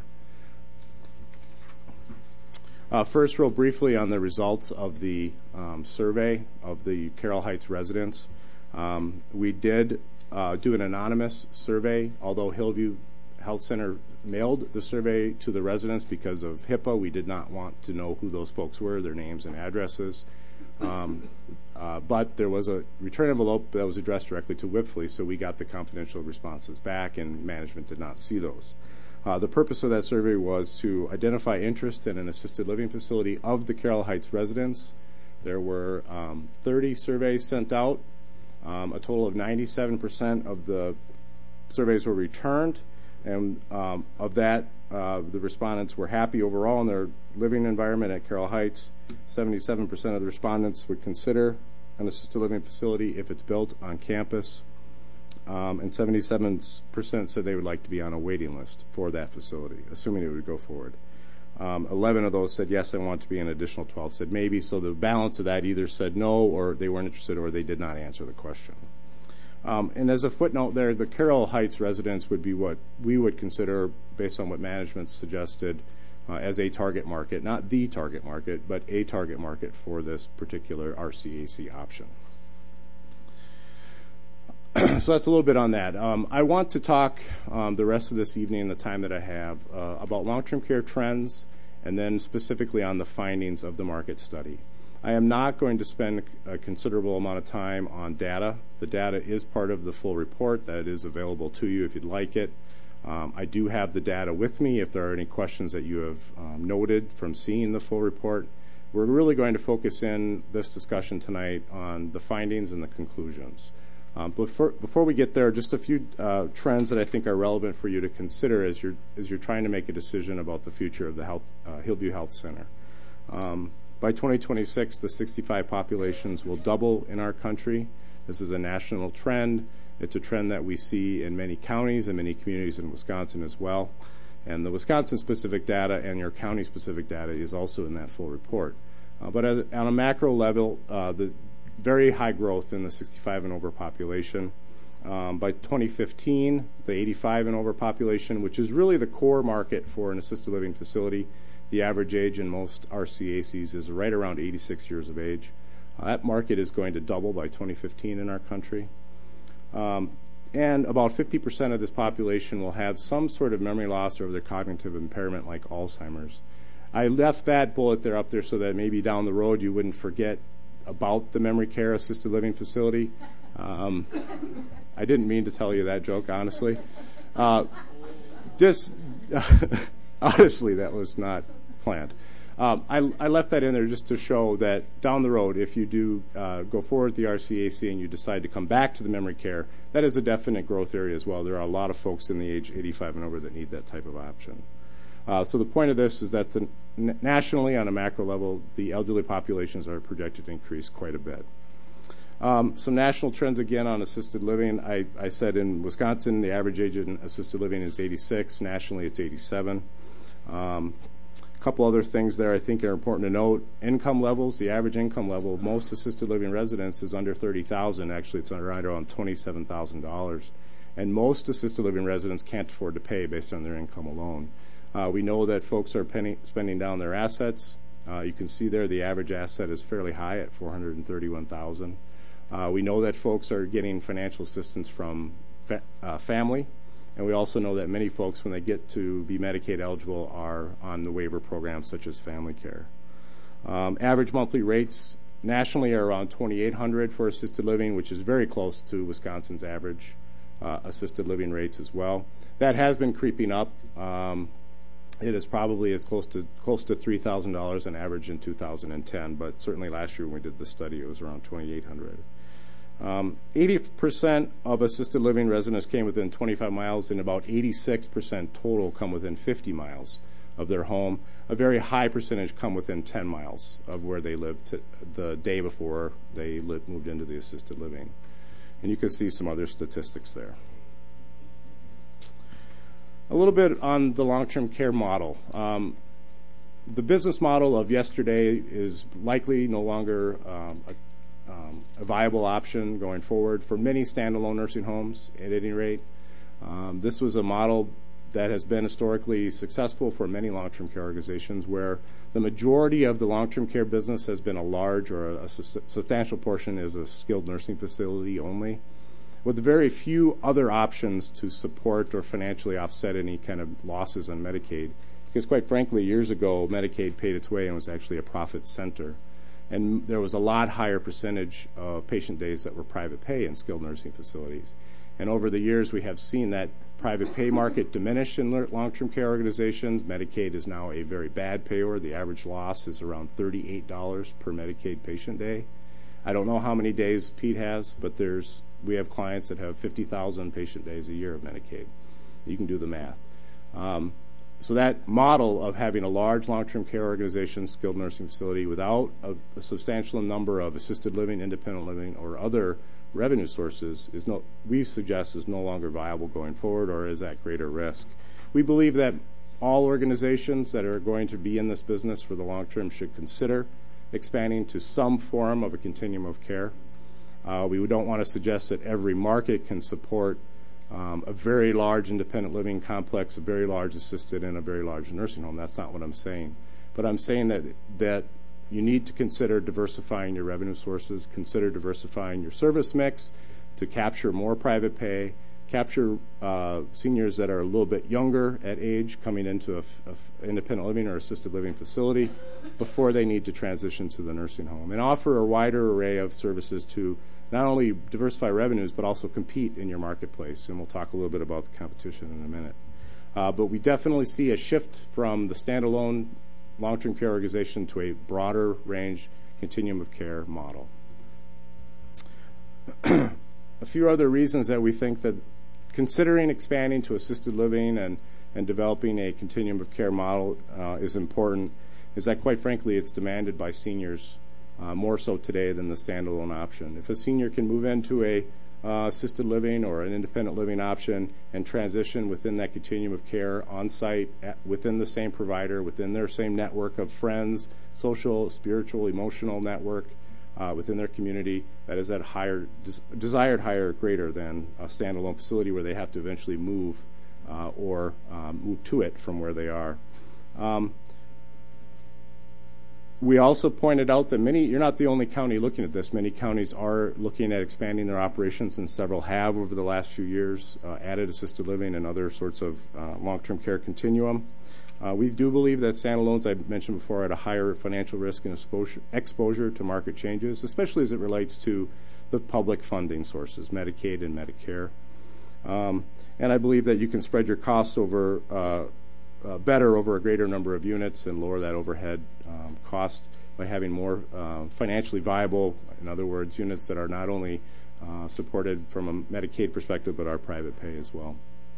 Uh, first, real briefly on the results of the um, survey of the Carroll Heights residents. Um, we did uh, do an anonymous survey, although Hillview Health Center mailed the survey to the residents because of HIPAA. We did not want to know who those folks were, their names and addresses. Um, uh, but there was a return envelope that was addressed directly to Wipfli, so we got the confidential responses back, and management did not see those. Uh, the purpose of that survey was to identify interest in an assisted living facility of the Carroll Heights residents. There were um, thirty surveys sent out. Um, a total of ninety-seven percent of the surveys were returned, and um, of that, uh, the respondents were happy overall in their living environment at Carroll Heights. seventy-seven percent of the respondents would consider an assisted living facility if it's built on campus. Um, and seventy-seven percent said they would like to be on a waiting list for that facility, assuming it would go forward. Um, eleven of those said, yes, I want to be, an additional twelve said maybe. So the balance of that either said no, or they weren't interested, or they did not answer the question. Um, and as a footnote there, the Carroll Heights residents would be what we would consider, based on what management suggested, uh, as a target market, not the target market, but a target market for this particular R C A C option. so that's a little bit on that. Um, I want to talk um, the rest of this evening, the time that I have, uh, about long-term care trends, and then specifically on the findings of the market study. I am not going to spend a considerable amount of time on data. The data is part of the full report that is available to you if you'd like it. Um, I do have the data with me if there are any questions that you have um, noted from seeing the full report. We're really going to focus in this discussion tonight on the findings and the conclusions. Um, but for, before we get there, just a few uh, trends that I think are relevant for you to consider as you're, as you're trying to make a decision about the future of the health, uh, Hillview Health Center. Um, by twenty twenty-six, the sixty-five populations will double in our country. This is a national trend. It's a trend that we see in many counties and many communities in Wisconsin as well. And the Wisconsin-specific data and your county-specific data is also in that full report. Uh, but as, on a macro level, uh, the very high growth in the sixty-five and over population. Um, by twenty fifteen, the eighty-five and over population, which is really the core market for an assisted living facility, the average age in most R C A Cs is right around eighty-six years of age. Uh, that market is going to double by twenty fifteen in our country. Um, and about fifty percent of this population will have some sort of memory loss or other cognitive impairment like Alzheimer's. I left that bullet there up there so that maybe down the road you wouldn't forget about the memory care assisted living facility. Um, I didn't mean to tell you that joke, honestly. Uh, just honestly, that was not planned. Um, I, I left that in there just to show that down the road, if you do uh, go forward with the R C A C and you decide to come back to the memory care, that is a definite growth area as well. There are a lot of folks in the age eighty-five and over that need that type of option. Uh, so the point of this is that the, n- nationally, on a macro level, the elderly populations are projected to increase quite a bit. Um, some national trends again on assisted living. I, I said in Wisconsin, the average age in assisted living is eighty-six. Nationally, it's eighty-seven. Um, A couple other things there I think are important to note. Income levels, the average income level of most assisted living residents is under thirty thousand dollars. Actually, it's right around twenty-seven thousand dollars. And most assisted living residents can't afford to pay based on their income alone. Uh, we know that folks are penny, spending down their assets. Uh, you can see there the average asset is fairly high at four hundred thirty-one thousand dollars. Uh, we know that folks are getting financial assistance from fa- uh, family. And we also know that many folks, when they get to be Medicaid eligible, are on the waiver programs such as family care. Um, average monthly rates nationally are around twenty-eight hundred dollars for assisted living, which is very close to Wisconsin's average uh, assisted living rates as well. That has been creeping up. Um, it is probably as close to close to three thousand dollars on average in two thousand ten, but certainly last year when we did the study, it was around twenty-eight hundred dollars. Um, eighty percent of assisted living residents came within twenty-five miles, and about eighty-six percent total come within fifty miles of their home. A very high percentage come within ten miles of where they lived to the day before they lived, moved into the assisted living. And you can see some other statistics there. A little bit on the long-term care model. Um, the business model of yesterday is likely no longer um, a Um, a viable option going forward for many standalone nursing homes at any rate. Um, this was a model that has been historically successful for many long-term care organizations where the majority of the long-term care business has been a large or a, a su- substantial portion is a skilled nursing facility only, with very few other options to support or financially offset any kind of losses on Medicaid. Because quite frankly, years ago, Medicaid paid its way and was actually a profit center. And there was a lot higher percentage of patient days that were private pay in skilled nursing facilities. And over the years, we have seen that private pay market diminish in long-term care organizations. Medicaid is now a very bad payer. The average loss is around thirty-eight dollars per Medicaid patient day. I don't know how many days Pete has, but there's we have clients that have fifty thousand patient days a year of Medicaid. You can do the math. Um, So that model of having a large long-term care organization, skilled nursing facility, without a, a substantial number of assisted living, independent living, or other revenue sources, is no, we suggest is no longer viable going forward or is at greater risk. We believe that all organizations that are going to be in this business for the long term should consider expanding to some form of a continuum of care. Uh, we don't want to suggest that every market can support Um, a very large independent living complex, a very large assisted, and a very large nursing home. That's not what I'm saying. But I'm saying that that you need to consider diversifying your revenue sources, consider diversifying your service mix, to capture more private pay, capture uh, seniors that are a little bit younger at age coming into an independent living or assisted living facility before they need to transition to the nursing home, and offer a wider array of services to not only diversify revenues but also compete in your marketplace. And we'll talk a little bit about the competition in a minute. Uh, but we definitely see a shift from the standalone long-term care organization to a broader range continuum of care model. A few other reasons that we think that considering expanding to assisted living and, and developing a continuum of care model uh, is important is that, quite frankly, it's demanded by seniors uh, more so today than the standalone option. If a senior can move into a uh, assisted living or an independent living option and transition within that continuum of care on site at, within the same provider, within their same network of friends, social, spiritual, emotional network, Uh, within their community, that is at a higher, des desired higher greater than a standalone facility where they have to eventually move uh, or um, move to it from where they are. Um, we also pointed out that many, you're not the only county looking at this, many counties are looking at expanding their operations, and several have over the last few years, uh, added assisted living and other sorts of uh, long-term care continuum. Uh, we do believe that standalones, I mentioned before, are at a higher financial risk and exposure, exposure to market changes, especially as it relates to the public funding sources, Medicaid and Medicare. Um, and I believe that you can spread your costs over uh, uh, better over a greater number of units and lower that overhead um, cost by having more uh, financially viable, in other words, units that are not only uh, supported from a Medicaid perspective but are private pay as well.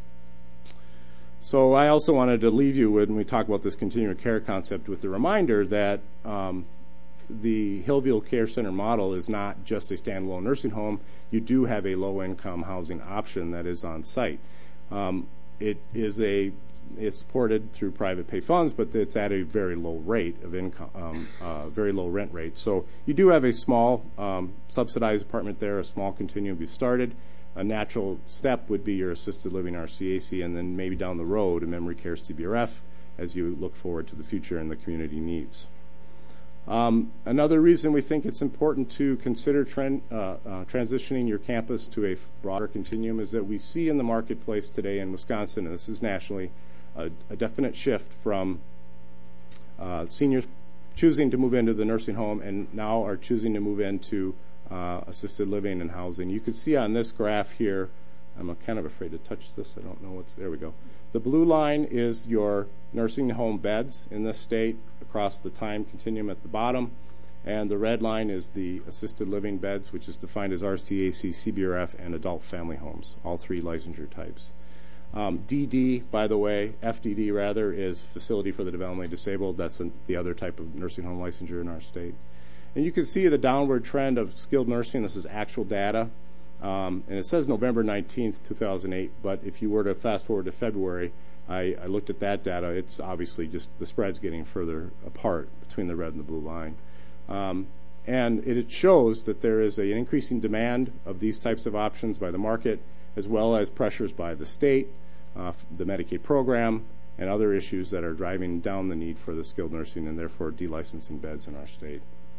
So I also wanted to leave you when we talk about this continuum of care concept with the reminder that um, the Hillview Care Center model is not just a standalone nursing home. You do have a low-income housing option that is on site. Um, it is a it's supported through private pay funds, but it's at a very low rate of income, um, uh, very low rent rate. So you do have a small um, subsidized apartment there, a small continuum you've started. A natural step would be your assisted living R C A C, and then maybe down the road a memory care C B R F as you look forward to the future and the community needs. Um, another reason we think it's important to consider trend, uh, uh, transitioning your campus to a broader continuum is that we see in the marketplace today in Wisconsin, and this is nationally, a, a definite shift from uh, seniors choosing to move into the nursing home and now are choosing to move into Uh, assisted living and housing. You can see on this graph here, I'm kind of afraid to touch this. I don't know what's, there we go. The blue line is your nursing home beds in this state across the time continuum at the bottom, and the red line is the assisted living beds, which is defined as R C A C, C B R F, and adult family homes, all three licensure types. Um, D D, by the way, F D D rather, is Facility for the Developmentally Disabled. That's a, the other type of nursing home licensure in our state. And you can see the downward trend of skilled nursing. This is actual data. Um, and it says November nineteenth, two thousand eight. But if you were to fast forward to February, I, I looked at that data. It's obviously just the spread's getting further apart between the red and the blue line. Um, and it, it shows that there is a, an increasing demand of these types of options by the market, as well as pressures by the state, uh, the Medicaid program, and other issues that are driving down the need for the skilled nursing and therefore delicensing beds in our state.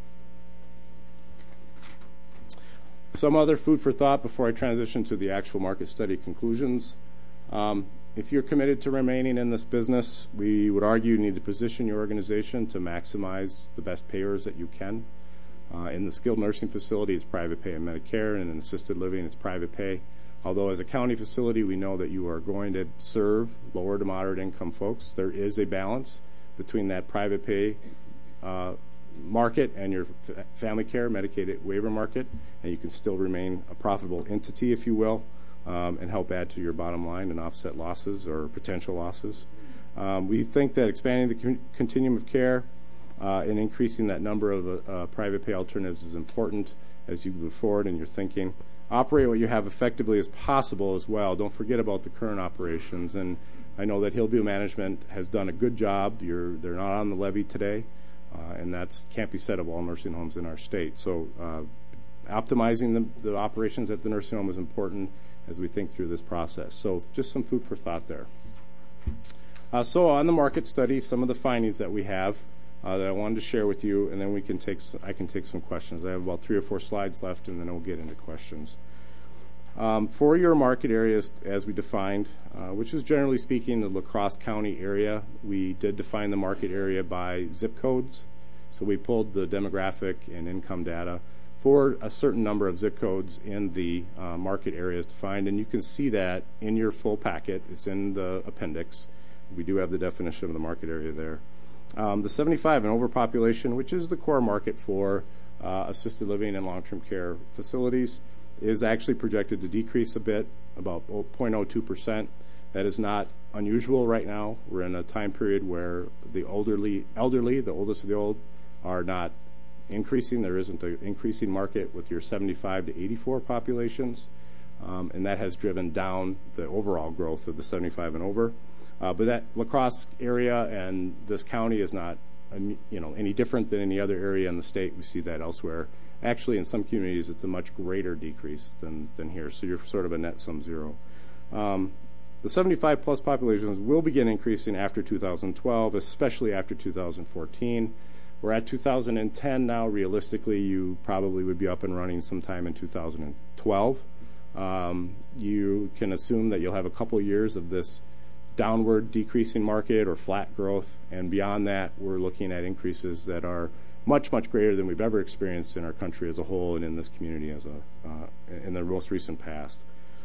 Some other food for thought before I transition to the actual market study conclusions. Um, if you're committed to remaining in this business, we would argue you need to position your organization to maximize the best payers that you can. Uh, in the skilled nursing facility, it's private pay and Medicare, and in assisted living, it's private pay. Although as a county facility, we know that you are going to serve lower to moderate income folks. There is a balance between that private pay uh, market and your f family care Medicaid waiver market, and you can still remain a profitable entity, if you will, um, and help add to your bottom line and offset losses or potential losses. Um, we think that expanding the con continuum of care uh, and increasing that number of uh, uh, private pay alternatives is important as you move forward in your thinking. Operate what you have effectively as possible as well. Don't forget about the current operations, and I know that Hillview management has done a good job. You're, they're not on the levy today. Uh, and that can't be said of all nursing homes in our state. So uh, optimizing the, the operations at the nursing home is important as we think through this process. So just some food for thought there. Uh, so on the market study, some of the findings that we have uh, that I wanted to share with you, and then we can take some, I can take some questions. I have about three or four slides left, and then we'll get into questions. Um, for your market areas, as we defined, uh, which is generally speaking the La Crosse County area, we did define the market area by zip codes. So we pulled the demographic and income data for a certain number of zip codes in the uh, market areas defined, and you can see that in your full packet. It's in the appendix. We do have the definition of the market area there. Um, the seventy-five and over population, which is the core market for uh, assisted living and long-term care facilities, is actually projected to decrease a bit, about zero point zero two percent. That is not unusual right now. We're in a time period where the elderly, elderly, the oldest of the old, are not increasing. There isn't an increasing market with your seventy-five to eighty-four populations, um, and that has driven down the overall growth of the seventy-five and over. Uh, but that La Crosse area and this county is not, um, you know, any different than any other area in the state. We see that elsewhere. Actually, in some communities, it's a much greater decrease than, than here, so you're sort of a net sum zero. Um, the seventy-five plus populations will begin increasing after two thousand twelve, especially after two thousand fourteen. We're at two thousand ten now. Realistically, you probably would be up and running sometime in two thousand twelve. Um, you can assume that you'll have a couple years of this downward decreasing market or flat growth, and beyond that, we're looking at increases that are much, much greater than we've ever experienced in our country as a whole and in this community as a uh, in the most recent past.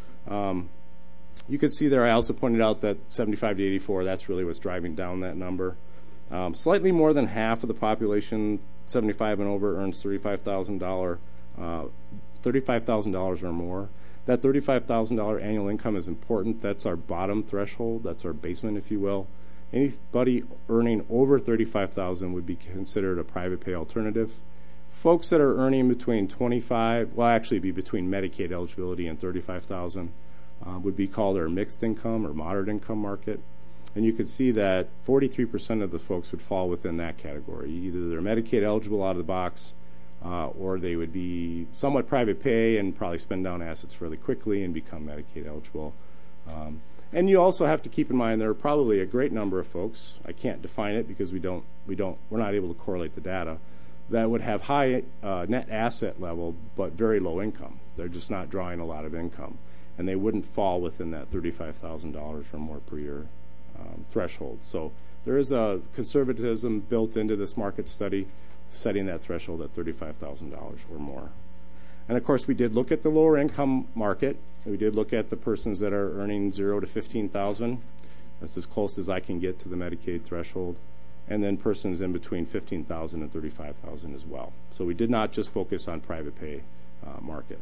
Um, you can see there, I also pointed out that seventy-five to eighty-four, that's really what's driving down that number. Um, slightly more than half of the population, seventy-five and over, earns thirty-five thousand dollars, uh, thirty-five thousand dollars or more. That thirty-five thousand dollars annual income is important. That's our bottom threshold. That's our basement, if you will. Anybody earning over thirty-five thousand dollars would be considered a private pay alternative. Folks that are earning between twenty-five, well, actually be between Medicaid eligibility and thirty-five thousand dollars uh, would be called our mixed income or moderate income market. And you can see that forty-three percent of the folks would fall within that category. Either they're Medicaid eligible out of the box, uh, or they would be somewhat private pay and probably spend down assets fairly quickly and become Medicaid eligible. Um, And you also have to keep in mind there are probably a great number of folks, I can't define it because we don't, we don't, we're not able to correlate the data, that would have high uh, net asset level but very low income. They're just not drawing a lot of income, and they wouldn't fall within that thirty-five thousand dollars or more per year um, threshold. So there is a conservatism built into this market study, setting that threshold at thirty-five thousand dollars or more. And of course, we did look at the lower income market. We did look at the persons that are earning zero to fifteen thousand. That's as close as I can get to the Medicaid threshold. And then persons in between fifteen thousand and thirty-five thousand as well. So we did not just focus on private pay uh, market.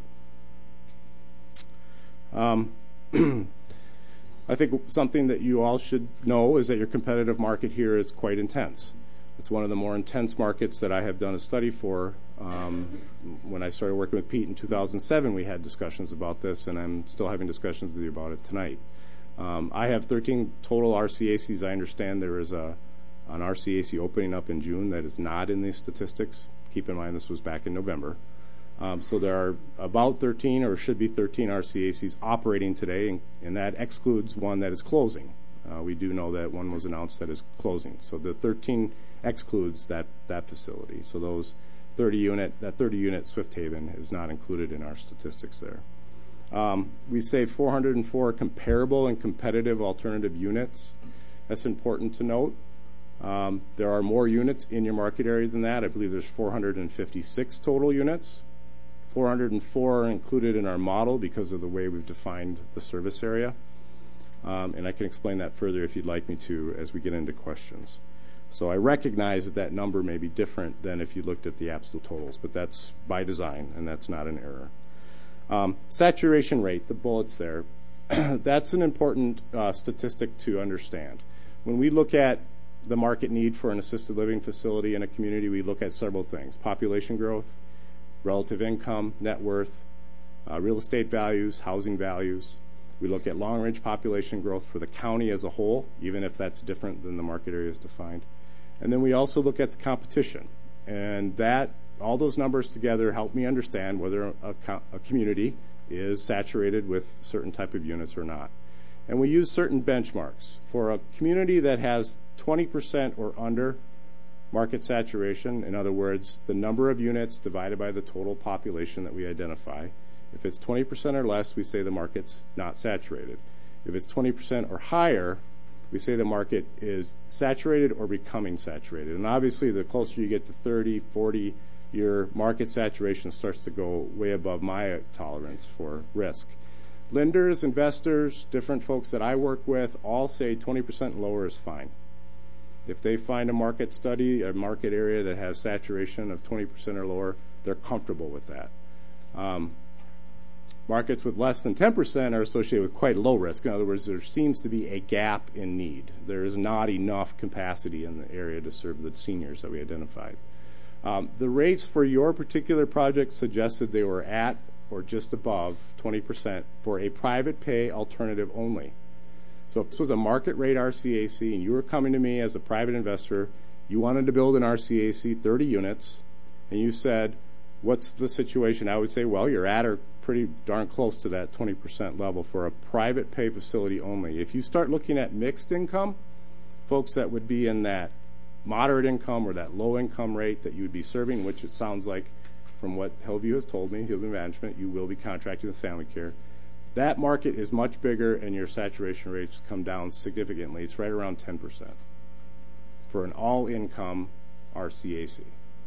Um, I think something that you all should know is that your competitive market here is quite intense. It's one of the more intense markets that I have done a study for. Um, when I started working with Pete in two thousand seven, we had discussions about this, and I'm still having discussions with you about it tonight. Um, I have thirteen total R C A Cs. I understand there is a, an R C A C opening up in June that is not in these statistics. Keep in mind this was back in November. Um, so there are about thirteen, or should be thirteen, R C A Cs operating today, and, and that excludes one that is closing. Uh, we do know that one was announced that is closing. So the thirteen excludes that, that facility. So those thirty unit, that thirty unit Swift Haven is not included in our statistics there. Um, we say four hundred four comparable and competitive alternative units. That's important to note. Um, there are more units in your market area than that. I believe there's four hundred fifty-six total units. four hundred four are included in our model because of the way we've defined the service area. Um, and I can explain that further if you'd like me to as we get into questions. So I recognize that that number may be different than if you looked at the absolute totals, but that's by design, and that's not an error. Um, saturation rate, the bullets there, that's an important uh, statistic to understand. When we look at the market need for an assisted living facility in a community, we look at several things: population growth, relative income, net worth, uh, real estate values, housing values. We look at long-range population growth for the county as a whole, even if that's different than the market area is defined. And then we also look at the competition. And that, all those numbers together help me understand whether a, co a community is saturated with certain type of units or not. And we use certain benchmarks. For a community that has twenty percent or under market saturation. In other words, the number of units divided by the total population that we identify. If it's twenty percent or less, we say the market's not saturated. If it's twenty percent or higher, we say the market is saturated or becoming saturated. And obviously, the closer you get to thirty, forty, your market saturation starts to go way above my tolerance for risk. Lenders, investors, different folks that I work with all say twenty percent lower is fine. If they find a market study, a market area that has saturation of twenty percent or lower, they're comfortable with that. Um, markets with less than ten percent are associated with quite low risk. In other words, there seems to be a gap in need. There is not enough capacity in the area to serve the seniors that we identified. Um, the rates for your particular project suggested they were at or just above twenty percent for a private pay alternative only. So if this was a market rate R C A C and you were coming to me as a private investor, you wanted to build an R C A C thirty units, and you said, what's the situation? I would say, well, you're at or pretty darn close to that twenty percent level for a private pay facility only. If you start looking at mixed income, folks that would be in that moderate income or that low income rate that you would be serving, which it sounds like from what Hillview has told me, Hillview Management, you will be contracting with family care. That market is much bigger and your saturation rates come down significantly. It's right around ten percent for an all-income R C A C.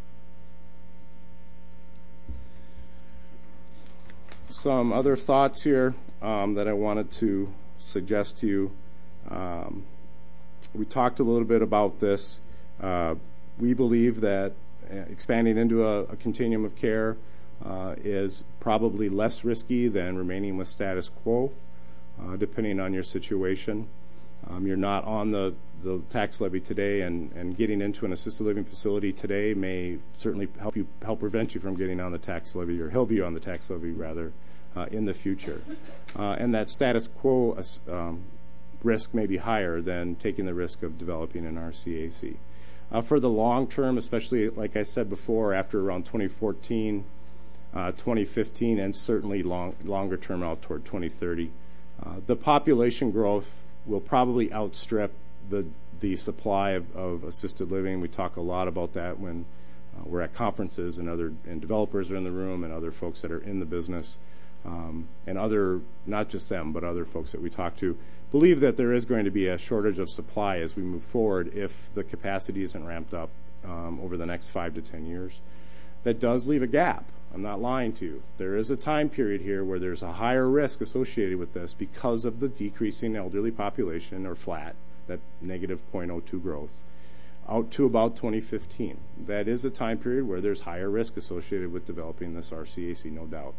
Some other thoughts here um, that I wanted to suggest to you. Um, we talked a little bit about this. Uh, we believe that uh, expanding into a, a continuum of care uh, is probably less risky than remaining with status quo, uh, depending on your situation. Um, you're not on the, the tax levy today, and, and getting into an assisted living facility today may certainly help you help prevent you from getting on the tax levy, or Hillview on the tax levy rather, uh, in the future. Uh, and that status quo um, risk may be higher than taking the risk of developing an R C A C. Uh, for the long term, especially like I said before, after around twenty fourteen, uh, twenty fifteen, and certainly long, longer term out toward twenty thirty, uh, the population growth will probably outstrip the the supply of, of assisted living. We talk a lot about that when uh, we're at conferences, and other and developers are in the room, and other folks that are in the business, um, and other, not just them, but other folks that we talk to, believe that there is going to be a shortage of supply as we move forward if the capacity isn't ramped up um, over the next five to ten years. That does leave a gap. I'm not lying to you. There is a time period here where there's a higher risk associated with this because of the decreasing elderly population, or flat, that negative zero point zero two growth, out to about twenty fifteen. That is a time period where there's higher risk associated with developing this R C A C, no doubt.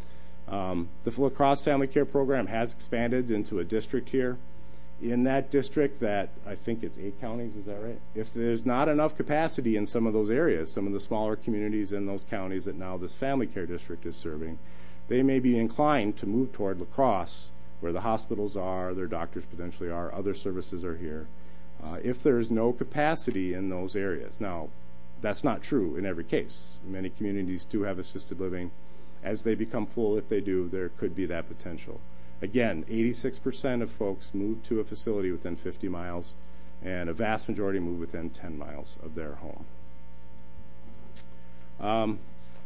Um, the La Crosse Family Care Program has expanded into a district here. In that district, that I think it's eight counties, is that right? If there's not enough capacity in some of those areas, some of the smaller communities in those counties that now this family care district is serving, they may be inclined to move toward La Crosse, where the hospitals are, their doctors potentially are, other services are here, uh, if there's no capacity in those areas. Now, that's not true in every case. Many communities do have assisted living. As they become full, if they do, there could be that potential. Again, eighty-six percent of folks move to a facility within fifty miles, and a vast majority move within ten miles of their home. Um,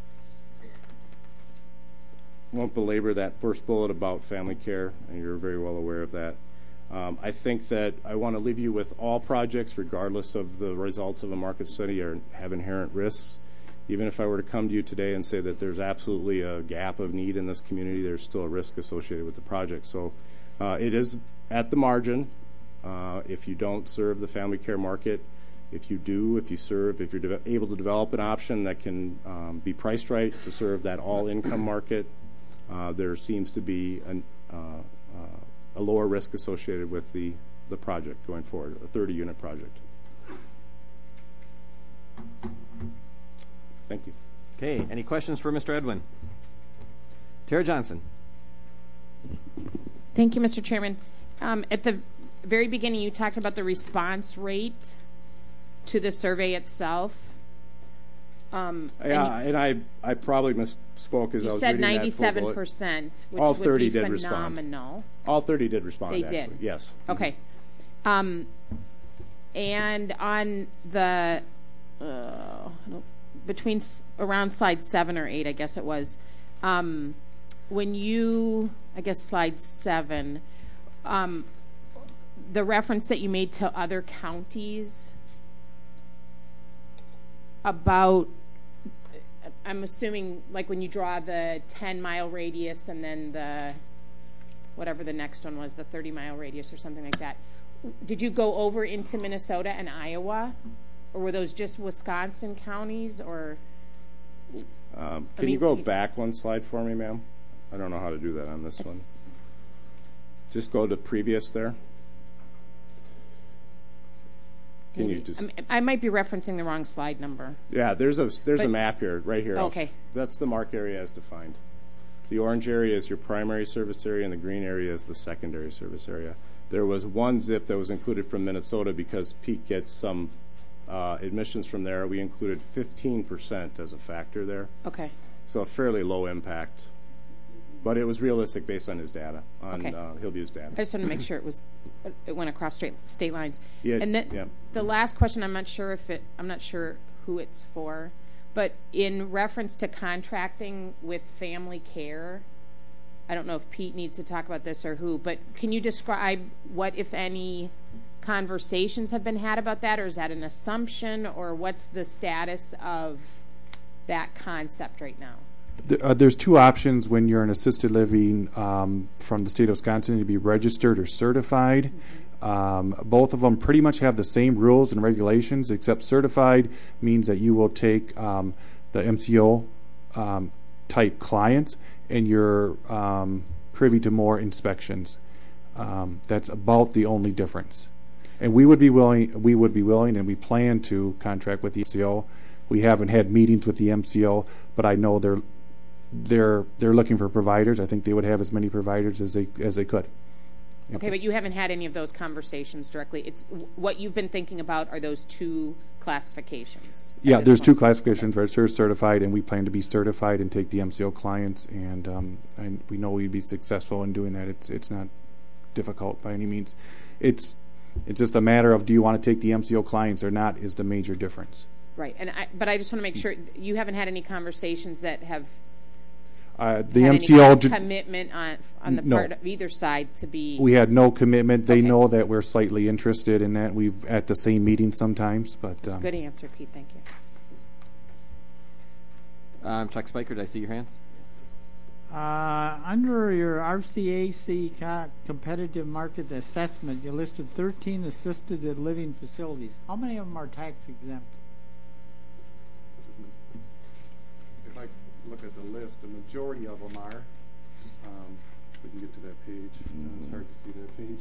won't belabor that first bullet about family care, and you're very well aware of that. Um, I think that I want to leave you with all projects, regardless of the results of a market study, or have inherent risks. Even if I were to come to you today and say that there's absolutely a gap of need in this community, there's still a risk associated with the project. So uh, it is at the margin. Uh, if you don't serve the family care market, if you do, if you serve, if you're de- able to develop an option that can um, be priced right to serve that all-income market, uh, there seems to be an, uh, uh, a lower risk associated with the, the project going forward, a thirty-unit project. Thank you. Okay, any questions for Mister Edwin? Tara Johnson. Thank you, Mister Chairman. Um, at the very beginning, you talked about the response rate to the survey itself. Um, yeah, and, and I, I probably misspoke as I was reading that. You said ninety-seven percent, which all would thirty be did phenomenal. Respond. All thirty did respond, They actually. did? Yes. Okay. Um, and on the uh, I don't- between s- around slide seven or eight, I guess it was. Um, when you, I guess slide seven, um, the reference that you made to other counties about, I'm assuming like when you draw the ten mile radius and then the, whatever the next one was, the thirty mile radius or something like that. Did you go over into Minnesota and Iowa? Or were those just Wisconsin counties or? Um, I can you mean, go you- back one slide for me, ma'am? I don't know how to do that on this one. Just go to previous there. Can you Maybe. just? I'm- I might be referencing the wrong slide number. Yeah, there's a there's a But- map here, right here. I'll Okay. sh- That's the mark area as defined. The orange area is your primary service area, and the green area is the secondary service area. There was one zip that was included from Minnesota because Peak gets some uh, admissions from there. We included fifteen percent as a factor there. Okay. So a fairly low impact, but it was realistic based on his data, on Okay. uh, Hillview's data. I just wanted to make sure it was it went across straight state lines. Yeah, and then yeah. the last question, I'm not sure if it, I'm not sure who it's for, but in reference to contracting with family care, I don't know if Pete needs to talk about this or who, but can you describe what, if any, conversations have been had about that, or is that an assumption, or what's the status of that concept right now? There, uh, there's two options when you're in assisted living um, from the state of Wisconsin to be registered or certified. Um, both of them pretty much have the same rules and regulations, except certified means that you will take um, the M C O um, type clients and you're um, privy to more inspections. Um, that's about the only difference. And we would be willing, we would be willing, and we plan to contract with the M C O. We haven't had meetings with the M C O, but I know they're they're they're looking for providers. I think they would have as many providers as they as they could. Okay, but you haven't had any of those conversations directly. It's what you've been thinking about are those two classifications. Yeah, there's two classifications: registered, certified, and we plan to be certified and take the M C O clients. And um, and we know we'd be successful in doing that. It's it's not difficult by any means. It's it's just a matter of do you want to take the M C O clients or not is the major difference. Right, and I, but I just want to make sure you haven't had any conversations that have Uh, the had M C O any kind of did- commitment on on the No. part of either side to be. We had no commitment. They Okay. know that we're slightly interested in that. We've at the same meeting sometimes, but um, Good answer, Pete. Thank you. Um, Chuck Spiker, did I see your hands? Uh, under your R C A C co- competitive market assessment, you listed thirteen assisted living facilities. How many of them are tax exempt? if I look at the list, the majority of them are. Um, if we can get to that page. Uh, it's hard to see that page.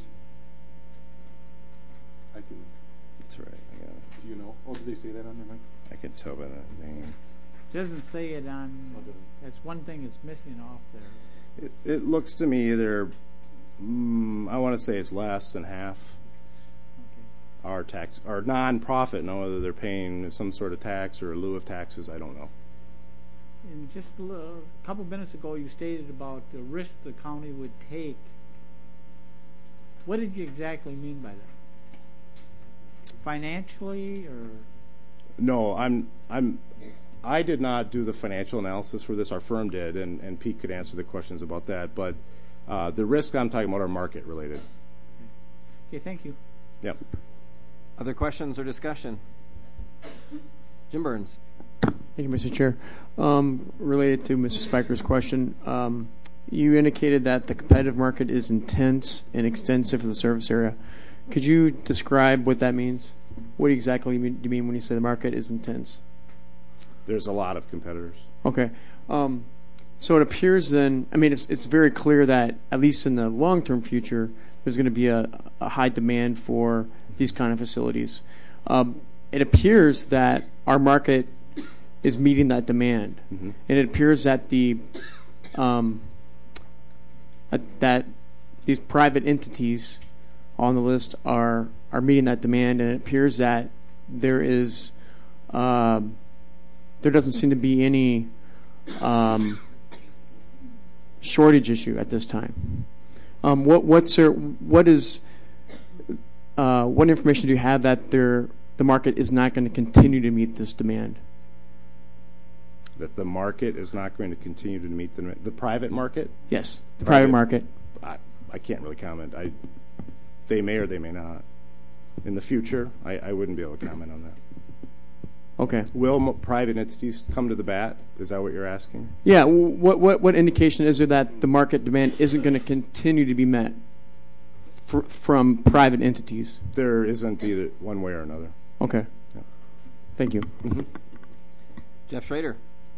I can. That's right. I got it. Do you know? Oh, did they say that on there, Mike? I can tell by that name. Doesn't say it on. That's one thing that's missing off there. It, it looks to me either, mm, I want to say it's less than half. Are tax or non-profit. Now whether they're paying some sort of tax or a lieu of taxes, I don't know. And just a little- a couple minutes ago, you stated about the risk the county would take. What did you exactly mean by that? Financially, or No, I'm I'm I did not do the financial analysis for this. Our firm did, and, and Pete could answer the questions about that. But uh, the risks I'm talking about are market related. okay? Thank you. Yep. Other questions or discussion? Jim Burns. Thank you, Mister Chair. Um, related to Mister Spiker's question, um, you indicated that the competitive market is intense and extensive for the service area. Could you describe what that means? What exactly do you mean when you say the market is intense? There's a lot of competitors. Okay. Um, so it appears then, I mean, it's, it's very clear that, at least in the long-term future, there's going to be a, a high demand for these kind of facilities. Um, it appears that our market is meeting that demand. Mhm. And it appears that the um, uh, that these private entities on the list are are meeting that demand, and it appears that there is um, there doesn't seem to be any um, shortage issue at this time. Um, what what's there, what is uh, what information do you have that there the market is not going to continue to meet this demand. That the market is not going to continue to meet the the private market. Yes, the private, private market. I, I can't really comment. I they may or they may not. In the future, I, I wouldn't be able to comment on that. Okay. Will m- private entities come to the bat? Is that what you're asking? Yeah. What what what indication is there that the market demand isn't going to continue to be met fr- from private entities? There isn't either one way or another. Okay. Yeah. Thank you. Mm-hmm. Jeff Schrader.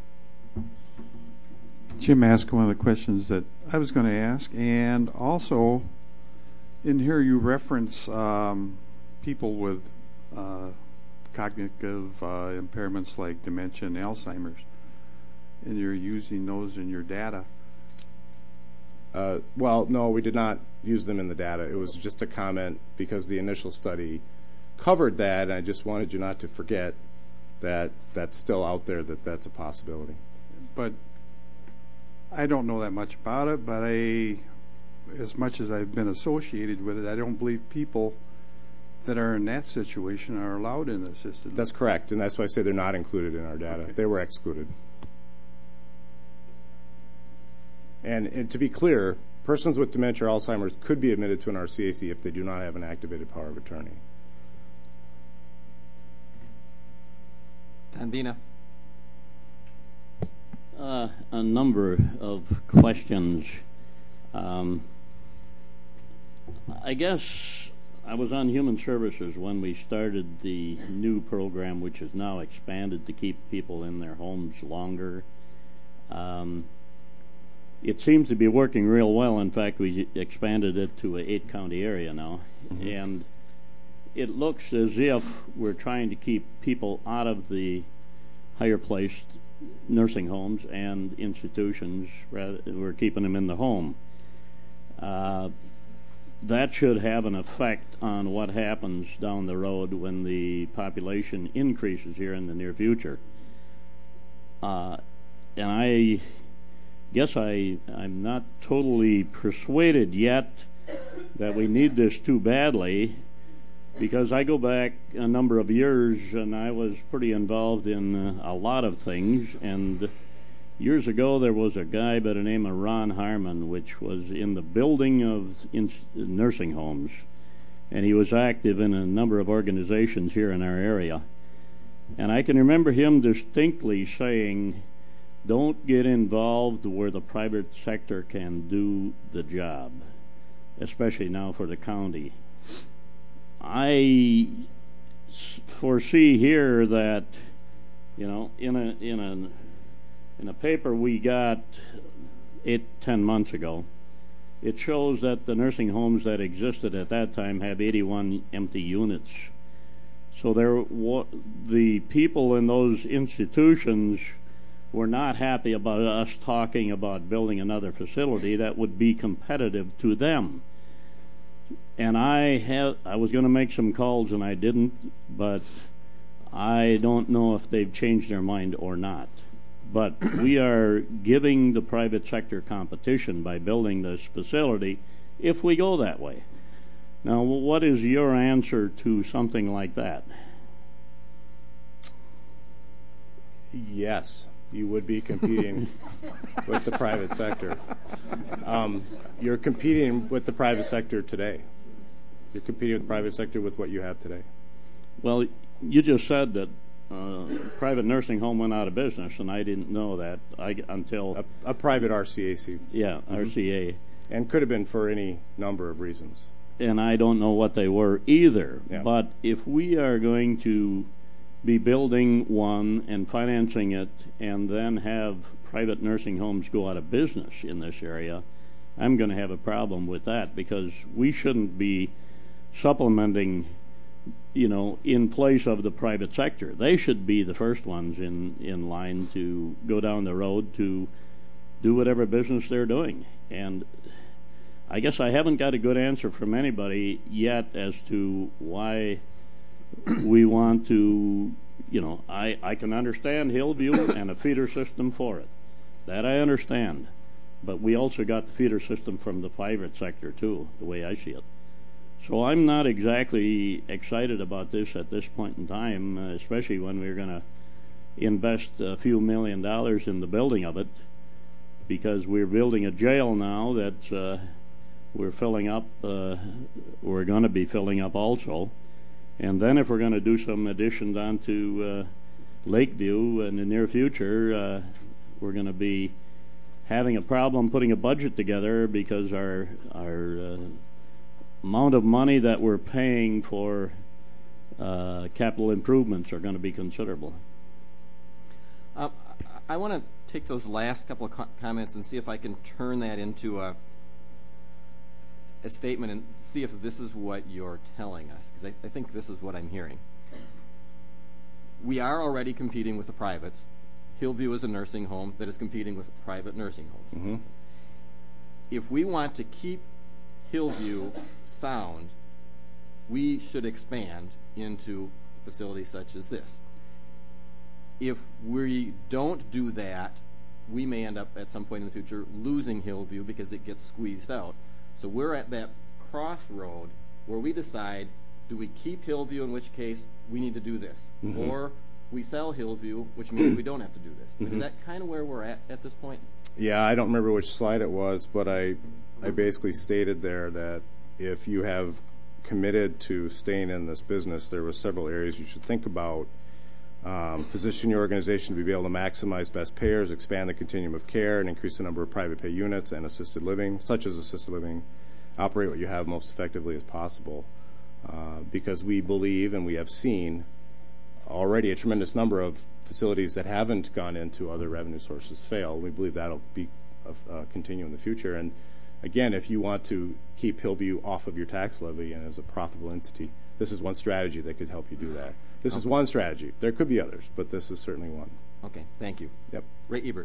Jim asked one of the questions that I was going to ask, and also in here you reference um, people with uh, cognitive uh, impairments like dementia and Alzheimer's, and you're using those in your data. Uh, well, no, we did not use them in the data. It was just a comment because the initial study covered that, and I just wanted you not to forget that that's still out there, that that's a possibility. But I don't know that much about it, but I, as much as I've been associated with it, I don't believe people that are in that situation are allowed in the system. That's correct, and that's why I say they're not included in our data. Okay. They were excluded. And, and to be clear, persons with dementia or Alzheimer's could be admitted to an R C A C if they do not have an activated power of attorney. Dan Bina. Uh, a number of questions. Um, I guess I was on Human Services when we started the new program, which is now expanded to keep people in their homes longer. Um, it seems to be working real well. In fact, we expanded it to an eight-county area now. Mm-hmm. And it looks as if we're trying to keep people out of the higher-placed nursing homes and institutions. Rather, we're keeping them in the home. Uh, that should have an effect on what happens down the road when the population increases here in the near future. Uh, and I guess I, I'm not totally persuaded yet that we need this too badly, because I go back a number of years and I was pretty involved in uh, a lot of things. And years ago there was a guy by the name of Ron Harmon, which was in the building of in- nursing homes. And he was active in a number of organizations here in our area. And I can remember him distinctly saying, don't get involved where the private sector can do the job, especially now for the county. I foresee here that, you know, in a in a in a paper we got eight ten months ago, it shows that the nursing homes that existed at that time have eighty-one empty units. So there, wa- the people in those institutions were not happy about us talking about building another facility that would be competitive to them. And I have, I was going to make some calls and I didn't, but I don't know if they've changed their mind or not. But we are giving the private sector competition by building this facility if we go that way. Now, what is your answer to something like that? Yes, you would be competing with the private sector. Um, you're competing with the private sector today. You're competing with the private sector with what you have today. Well, you just said that uh, private nursing home went out of business, and I didn't know that I, until... A, a private R C A C. Yeah, mm-hmm. R C A. And could have been for any number of reasons. And I don't know what they were either. Yeah. But if we are going to be building one and financing it and then have private nursing homes go out of business in this area, I'm going to have a problem with that, because we shouldn't be supplementing, you know, in place of the private sector. They should be the first ones in, in line to go down the road to do whatever business they're doing. And I guess I haven't got a good answer from anybody yet as to why we want to, you know, I, I can understand Hillview and a feeder system for it. That I understand. But we also got the feeder system from the private sector, too, the way I see it. So I'm not exactly excited about this at this point in time, uh, especially when we're going to invest a few million dollars in the building of it, because we're building a jail now that uh, we're filling up, uh, we're going to be filling up also. And then if we're going to do some additions onto uh, Lakeview in the near future, uh, we're going to be having a problem putting a budget together because our our uh, amount of money that we're paying for uh, capital improvements are going to be considerable. Uh, I want to take those last couple of co- comments and see if I can turn that into a a statement and see if this is what you're telling us, because I, I think this is what I'm hearing. We are already competing with the privates. Hillview is a nursing home that is competing with private nursing homes. Mm-hmm. If we want to keep Hillview sound, we should expand into facilities such as this. If we don't do that, we may end up at some point in the future losing Hillview because it gets squeezed out. So we're at that crossroad where we decide, do we keep Hillview, in which case we need to do this, Mm-hmm. or we sell Hillview, which means we don't have to do this. Mhm. Is that kind of where we're at at this point? Yeah, I don't remember which slide it was, but I, I basically stated there that if you have committed to staying in this business, there were several areas you should think about. Um, position your organization to be able to maximize best payers, expand the continuum of care, and increase the number of private pay units and assisted living, such as assisted living. Operate what you have most effectively as possible, uh, because we believe and we have seen already a tremendous number of facilities that haven't gone into other revenue sources fail. We believe that'll be uh, continue in the future. And again, if you want to keep Hillview off of your tax levy and as a profitable entity, this is one strategy that could help you do that. This is one strategy. There could be others, but this is certainly one. Okay, thank you. Yep. Ray Ebert.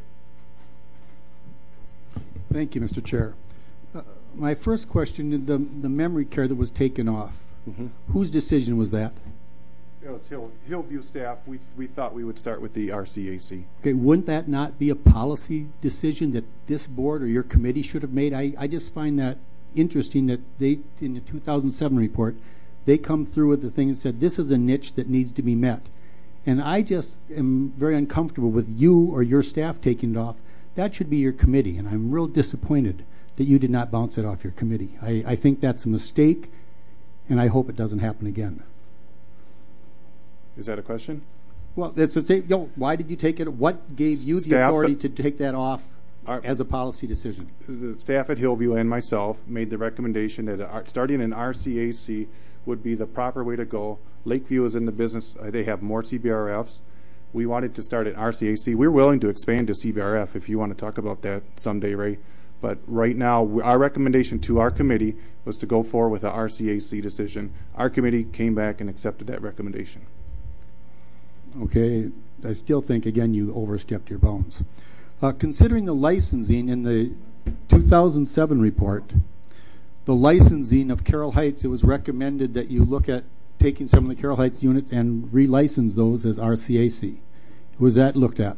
Thank you, Mister Chair. Uh, my first question, the the memory care that was taken off, mm-hmm. whose decision was that? It was Hill, Hillview staff. We we thought we would start with the R C A C. Okay, wouldn't that not be a policy decision that this board or your committee should have made? I, I just find that interesting that they, in the two thousand seven report, they come through with the thing and said, this is a niche that needs to be met. And I just am very uncomfortable with you or your staff taking it off. That should be your committee, and I'm real disappointed that you did not bounce it off your committee. I, I think that's a mistake, and I hope it doesn't happen again. Is that a question? Well, it's a th- yo, why did you take it? What gave you the Staff- authority to take that off Our- as a policy decision? The staff at Hillview and myself made the recommendation that our- starting an R C A C would be the proper way to go. Lakeview is in the business. Uh, they have more C B R Fs. We wanted to start an R C A C. We're willing to expand to C B R F if you want to talk about that someday, Ray. But right now, we, our recommendation to our committee was to go forward with the R C A C decision. Our committee came back and accepted that recommendation. Okay, I still think, again, you overstepped your bounds. Uh, considering the licensing in the two thousand seven report, the licensing of Carroll Heights, it was recommended that you look at taking some of the Carroll Heights units and relicense those as R C A C. Was that looked at?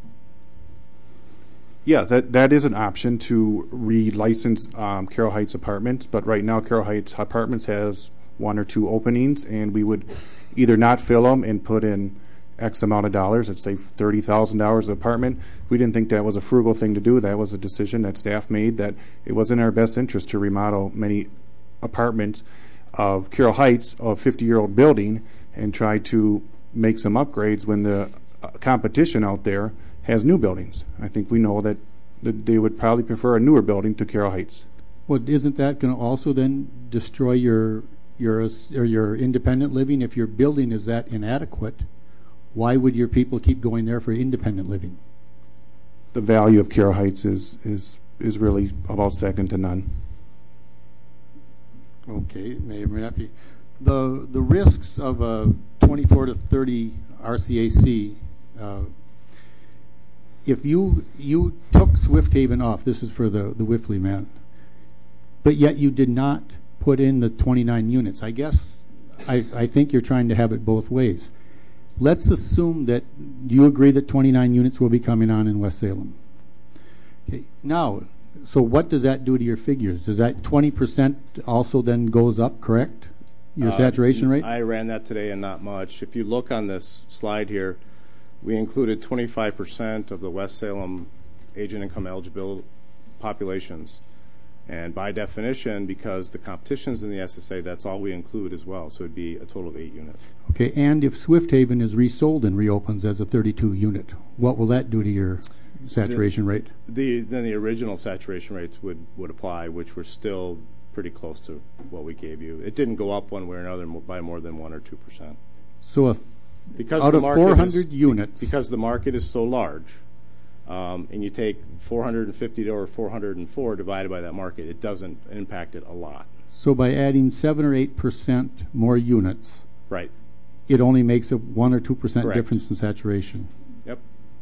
Yeah, that that is an option to relicense um, Carroll Heights Apartments, but right now Carroll Heights Apartments has one or two openings, and we would either not fill them and put in X amount of dollars, let's say thirty thousand dollars an apartment. We didn't think that was a frugal thing to do. That was a decision that staff made, that it was in our best interest to remodel many apartments of Carroll Heights, a fifty-year-old building, and try to make some upgrades when the uh, competition out there has new buildings. I think we know that, that they would probably prefer a newer building to Carroll Heights. Well, isn't that going to also then destroy your your or your independent living? If your building is that inadequate, why would your people keep going there for independent living? The value of Carroll Heights is is is really about second to none. Okay, it may or may not be. The the risks of a twenty-four to thirty R C A C, uh, if you you took Swift Haven off, this is for the, the Whiffley man, but yet you did not put in the twenty-nine units. I guess I, I think you're trying to have it both ways. Let's assume that you agree that twenty-nine units will be coming on in West Salem. Okay, now, So what does that do to your figures? Does that twenty percent also then goes up, correct? Your Uh, saturation rate? I ran that today and not much. If you look on this slide here, we included twenty-five percent of the West Salem agent income eligible populations. And by definition, because the competition's in the S S A, that's all we include as well. So it'd be a total of eight units. Okay, and if Swift Haven is resold and reopens as a thirty-two unit, what will that do to your saturation the, rate? The then the original saturation rates would, would apply, which were still pretty close to what we gave you. It didn't go up one way or another by more than one or two percent. So, a because out the of market four hundred is, units, because the market is so large, um, and you take four hundred fifty or four hundred four divided by that market, it doesn't impact it a lot. So by adding seven or eight percent more units, right, it only makes a one or two percent Correct. difference in saturation. Yep.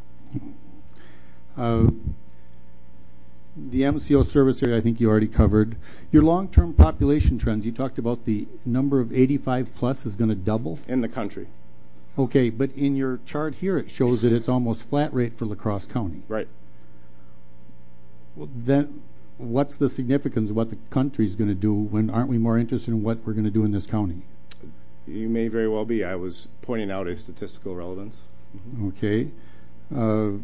Uh, the M C O service area, I think you already covered. Your long-term population trends, you talked about the number of eighty-five plus is going to double in the country. Okay, but in your chart here, it shows that it's almost flat rate for La Crosse County. Right. Well, then, what's the significance of what the country's going to do when aren't we more interested in what we're going to do in this county? You may very well be. I was pointing out a statistical relevance. Mm-hmm. Okay. Uh,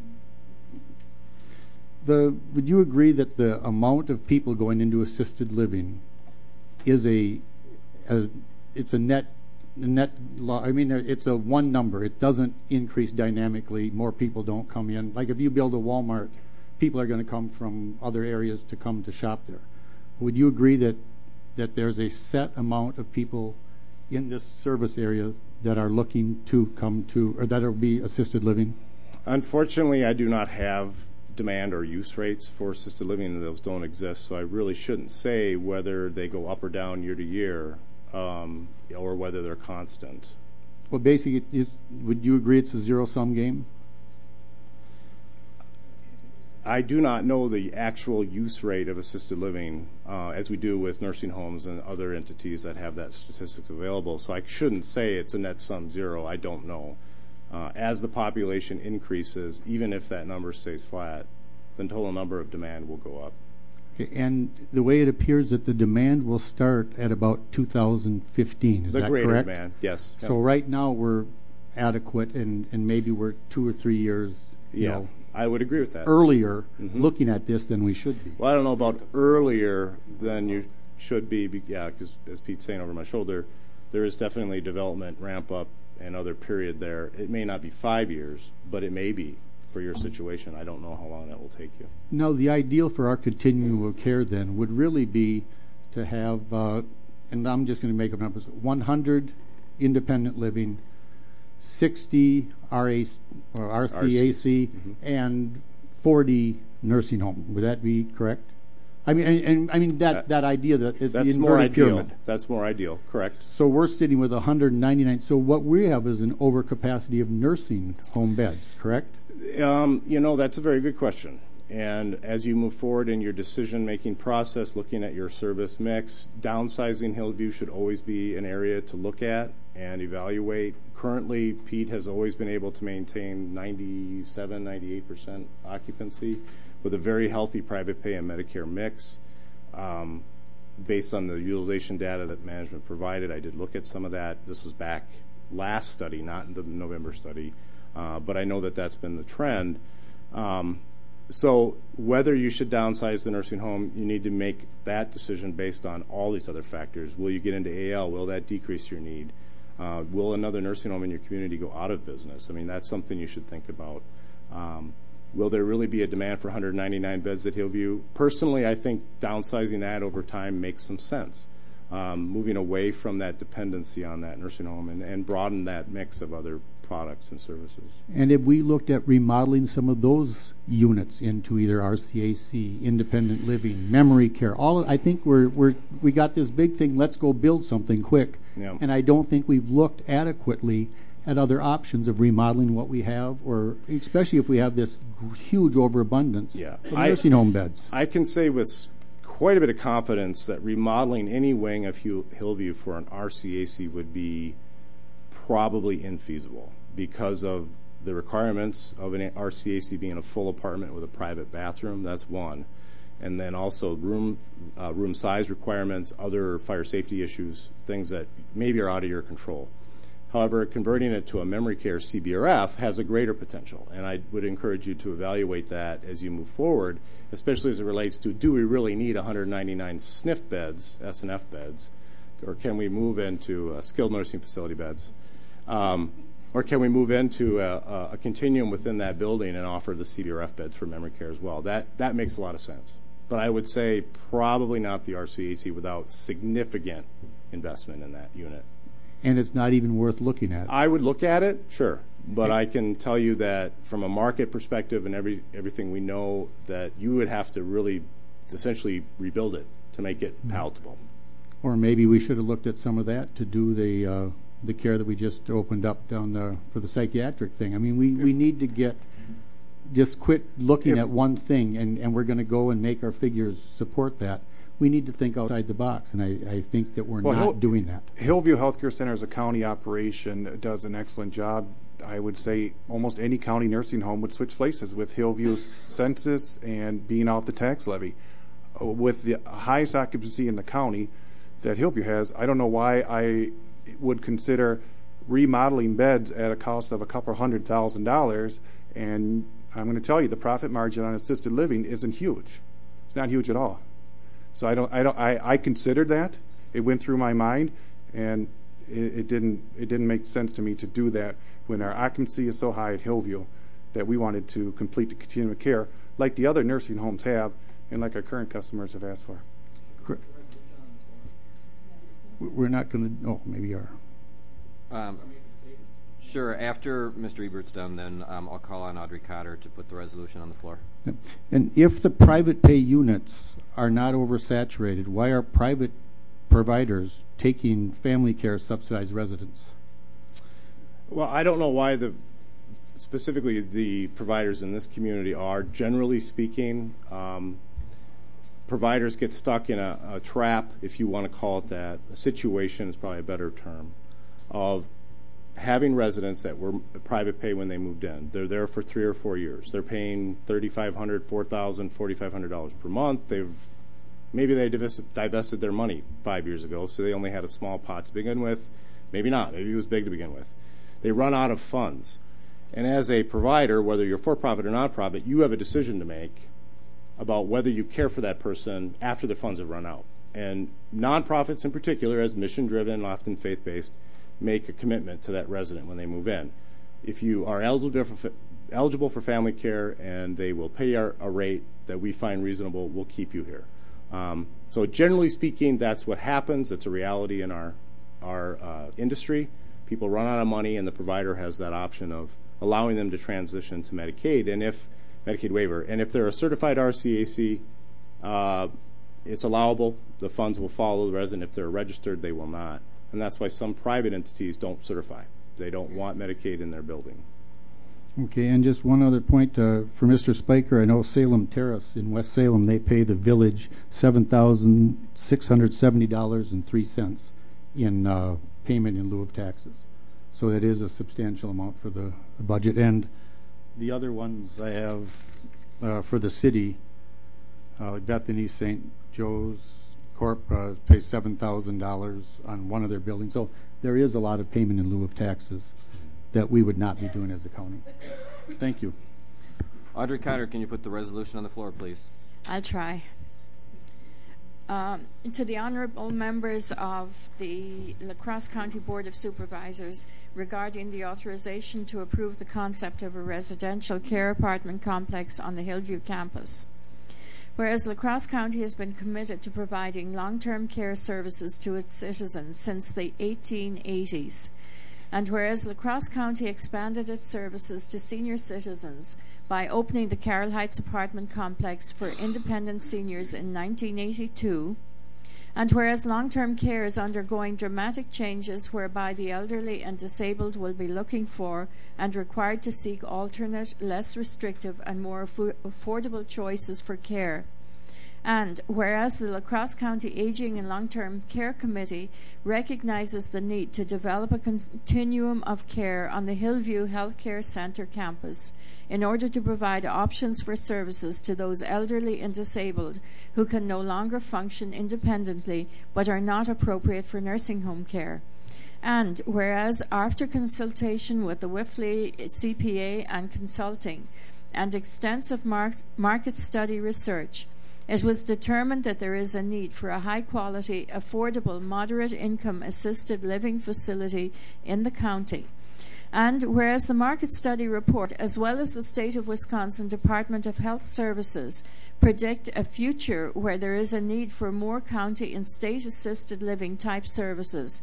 the would you agree that the amount of people going into assisted living is a, a it's a net net lo- I mean it's a one number. It doesn't increase dynamically. More people don't come in. Like if you build a Walmart, people are going to come from other areas to come to shop there. Would you agree that that there's a set amount of people in this service area that are looking to come to, or that will be assisted living? Unfortunately, I do not have demand or use rates for assisted living, and those don't exist, so I really shouldn't say whether they go up or down year to year, um, or whether they're constant. Well, basically, it is, would you agree it's a zero-sum game? I do not know the actual use rate of assisted living, uh, as we do with nursing homes and other entities that have that statistics available. So I shouldn't say it's a net sum zero. I don't know. Uh, as the population increases, even if that number stays flat, the total number of demand will go up. Okay, and the way it appears that the demand will start at about two thousand fifteen. Is The that greater correct? demand, yes. So right now we're adequate, and, and maybe we're two or three years. You Yeah, know, I would agree with that. Earlier, Mhm. looking at this than we should be. Well, I don't know about earlier than you should be, be yeah, because as Pete's saying over my shoulder, there is definitely development, ramp up, and other period there. It may not be five years, but it may be for your situation. I don't know how long that will take you. No, the ideal for our continuum of care then would really be to have, uh, and I'm just going to make up numbers, one hundred independent living, sixty R A C, or R C A C, Mm-hmm. and forty nursing home. Would that be correct? I mean, and, and I mean that, Uh, that idea that it's the That's inverted more ideal. pyramid. That's more ideal, correct. So we're sitting with one hundred ninety-nine. So what we have is an overcapacity of nursing home beds, correct? Um, you know, that's a very good question. And as you move forward in your decision-making process, looking at your service mix, downsizing Hillview should always be an area to look at and evaluate. Currently, Pete has always been able to maintain ninety-seven, ninety-eight percent occupancy with a very healthy private pay and Medicare mix. Um, based on the utilization data that management provided, I did look at some of that. This was back last study, not in the November study, uh, but I know that that's been the trend. Um, so whether you should downsize the nursing home, you need to make that decision based on all these other factors. Will you get into A L? Will that decrease your need? Uh, will another nursing home in your community go out of business? I mean, that's something you should think about. Um, Will there really be a demand for one hundred ninety-nine beds at Hillview? Personally, I think downsizing that over time makes some sense, um, moving away from that dependency on that nursing home and, and broaden that mix of other products and services. And if we looked at remodeling some of those units into either R C A C, independent living, memory care, all of, I think we're we're we got this big thing. Let's go build something quick. Yeah. And I don't think we've looked adequately at other options of remodeling what we have, or especially if we have this huge overabundance Yeah. of I- nursing home beds. I can say with s- quite a bit of confidence that remodeling any wing of Hill- Hillview for an R C A C would be probably infeasible because of the requirements of an R C A C being a full apartment with a private bathroom. That's one. and then also room uh, room size requirements, other fire safety issues, things that maybe are out of your control. However, converting it to a memory care C B R F has a greater potential, and I would encourage you to evaluate that as you move forward, especially as it relates to, do we really need one hundred ninety-nine S N F beds, S N F beds, or can we move into uh, skilled nursing facility beds? Um, or can we move into a, a, a continuum within that building and offer the C B R F beds for memory care as well? That, that makes a lot of sense. But I would say probably not the R C A C without significant investment in that unit. And it's not even worth looking at. I would look at it, sure. But I can tell you that from a market perspective and every everything we know, that you would have to really essentially rebuild it to make it palatable. Or maybe we should have looked at some of that to do the uh, the care that we just opened up down the for the psychiatric thing. I mean, we, we need to get just quit looking If- at one thing, and, and we're going to go and make our figures support that. We need to think outside the box, and I, I think that we're Well, not Hill- doing that. Hillview Healthcare Center as a county operation does an excellent job. I would say almost any county nursing home would switch places with Hillview's census and being off the tax levy. Uh, With the highest occupancy in the county that Hillview has, I don't know why I would consider remodeling beds at a cost of a couple hundred thousand dollars. And I'm going to tell you, the profit margin on assisted living isn't huge. It's not huge at all. So I don't, I don't, I, I considered that. It went through my mind, and it, it didn't, it didn't make sense to me to do that when our occupancy is so high at Hillview that we wanted to complete the continuum of care like the other nursing homes have, and like our current customers have asked for. We're not going to. Oh, maybe you are. Um, sure. After Mister Ebert's done, then um, I'll call on Audrey Cotter to put the resolution on the floor. Yep. And if the private pay units are not oversaturated, why are private providers taking family care subsidized residents? Well, I don't know why the specifically the providers in this community are. Generally speaking, um, providers get stuck in a, a trap, if you want to call it that. A situation is probably a better term, of having residents that were private pay when they moved in. They're there for three or four years. They're paying thirty-five hundred dollars, four thousand dollars, forty-five hundred dollars per month. They've maybe they divested, divested their money five years ago, so they only had a small pot to begin with. Maybe not. Maybe it was big to begin with. They run out of funds. And as a provider, whether you're for-profit or not-profit, you have a decision to make about whether you care for that person after the funds have run out. And nonprofits in particular, as mission-driven, often faith-based, make a commitment to that resident when they move in. If you are eligible for, eligible for family care and they will pay our, a rate that we find reasonable, we'll keep you here. Um, so generally speaking, that's what happens. It's a reality in our, our uh, industry. People run out of money, and the provider has that option of allowing them to transition to Medicaid, and if Medicaid waiver. And if they're a certified R C A C, uh, it's allowable. The funds will follow the resident. If they're registered, they will not. And that's why some private entities don't certify. They don't want Medicaid in their building. Okay, and just one other point uh, for Mister Spiker. I know Salem Terrace in West Salem, they pay the village seven thousand six hundred seventy dollars and three cents in uh, payment in lieu of taxes. So that is a substantial amount for the, the budget. And the other ones I have uh, for the city, uh, Bethany Saint Joe's Corp uh, pays seven thousand dollars on one of their buildings. So there is a lot of payment in lieu of taxes that we would not be doing as a county. Thank you. Audrey Cotter, can you put the resolution on the floor, please? I'll try. Um, to the honorable members of the La Crosse County Board of Supervisors regarding the authorization to approve the concept of a residential care apartment complex on the Hillview campus. Whereas La Crosse County has been committed to providing long-term care services to its citizens since the eighteen eighties, and whereas La Crosse County expanded its services to senior citizens by opening the Carroll Heights apartment complex for independent seniors in nineteen eighty-two, and whereas long-term care is undergoing dramatic changes whereby the elderly and disabled will be looking for and required to seek alternate, less restrictive and more affo- affordable choices for care, And whereas the La Crosse County Aging and Long-Term Care Committee recognizes the need to develop a continuum of care on the Hillview Healthcare Center campus in order to provide options for services to those elderly and disabled who can no longer function independently but are not appropriate for nursing home care. And whereas after consultation with the Wifley C P A and Consulting and extensive mar- market study research, it was determined that there is a need for a high-quality, affordable, moderate-income assisted living facility in the county. And whereas the market study report, as well as the State of Wisconsin Department of Health Services, predict a future where there is a need for more county and state assisted living type services.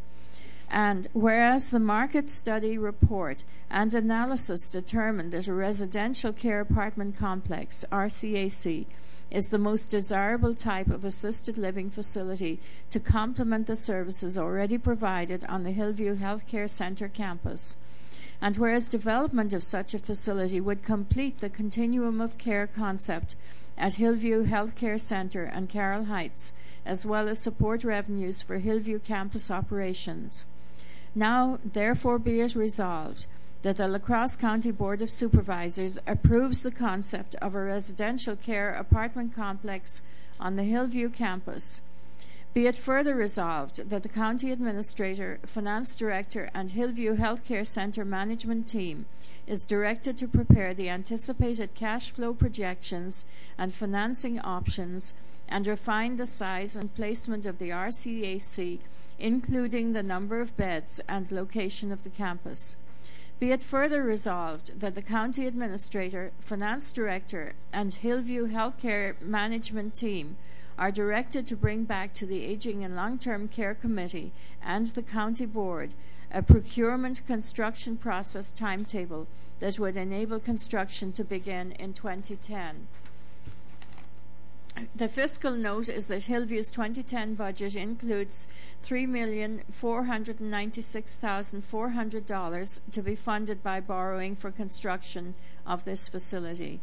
And whereas the market study report and analysis determined that a residential care apartment complex, R C A C, is the most desirable type of assisted living facility to complement the services already provided on the Hillview Healthcare Center campus. And whereas development of such a facility would complete the continuum of care concept at Hillview Healthcare Center and Carroll Heights, as well as support revenues for Hillview campus operations. Now, therefore, be it resolved that the La Crosse County Board of Supervisors approves the concept of a residential care apartment complex on the Hillview campus. Be it further resolved that the County Administrator, Finance Director, and Hillview Healthcare Center management team is directed to prepare the anticipated cash flow projections and financing options and refine the size and placement of the R C A C, including the number of beds and location of the campus. Be it further resolved that the County Administrator, Finance Director, and Hillview Healthcare Management Team are directed to bring back to the Aging and Long-Term Care Committee and the County Board a procurement construction process timetable that would enable construction to begin in twenty ten. The fiscal note is that Hillview's twenty ten budget includes three million four hundred ninety-six thousand four hundred dollars to be funded by borrowing for construction of this facility.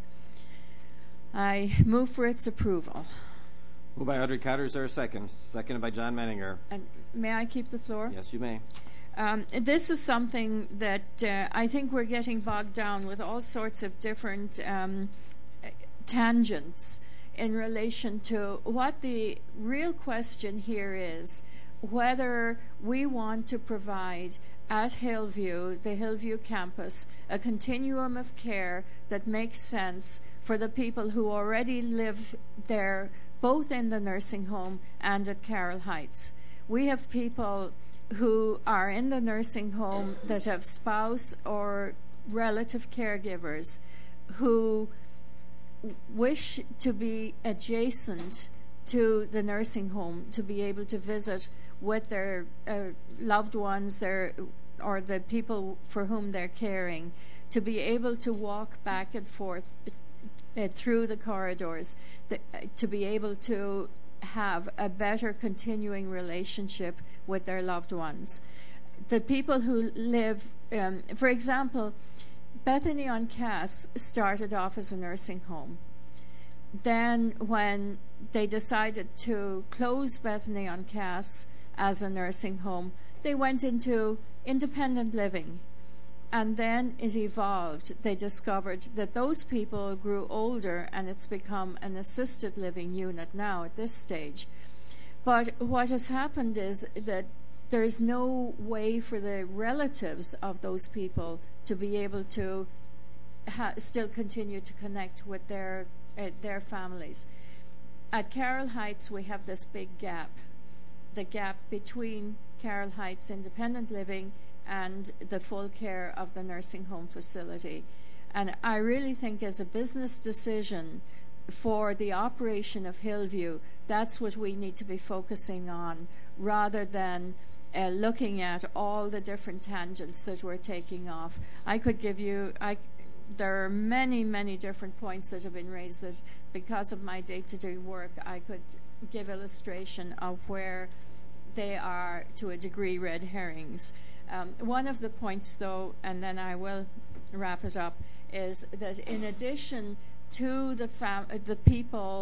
I move for its approval. Moved by Audrey Cotter. Is there a second? Seconded by John Menninger. And may I keep the floor? Yes, you may. Um, this is something that uh, I think we're getting bogged down with all sorts of different um, tangents in relation to what the real question here is, whether we want to provide at Hillview, the Hillview campus, a continuum of care that makes sense for the people who already live there, both in the nursing home and at Carroll Heights. We have people who are in the nursing home that have spouse or relative caregivers who wish to be adjacent to the nursing home, to be able to visit with their uh, loved ones, their or the people for whom they're caring, to be able to walk back and forth uh, through the corridors, the, uh, to be able to have a better continuing relationship with their loved ones. The people who live, um, for example, Bethany on Cass started off as a nursing home. Then when they decided to close Bethany on Cass as a nursing home, they went into independent living. And then it evolved. They discovered that those people grew older, and it's become an assisted living unit now at this stage. But what has happened is that there is no way for the relatives of those people to be able to ha- still continue to connect with their uh, their families. At Carroll Heights, we have this big gap, the gap between Carroll Heights independent living and the full care of the nursing home facility. And I really think as a business decision for the operation of Hillview, that's what we need to be focusing on, rather than uh, looking at all the different tangents that we're taking off. I could give you, I, there are many, many different points that have been raised that because of my day-to-day work, I could give illustration of where they are, to a degree, red herrings. Um, one of the points, though, and then I will wrap it up, is that in addition to the fam- the people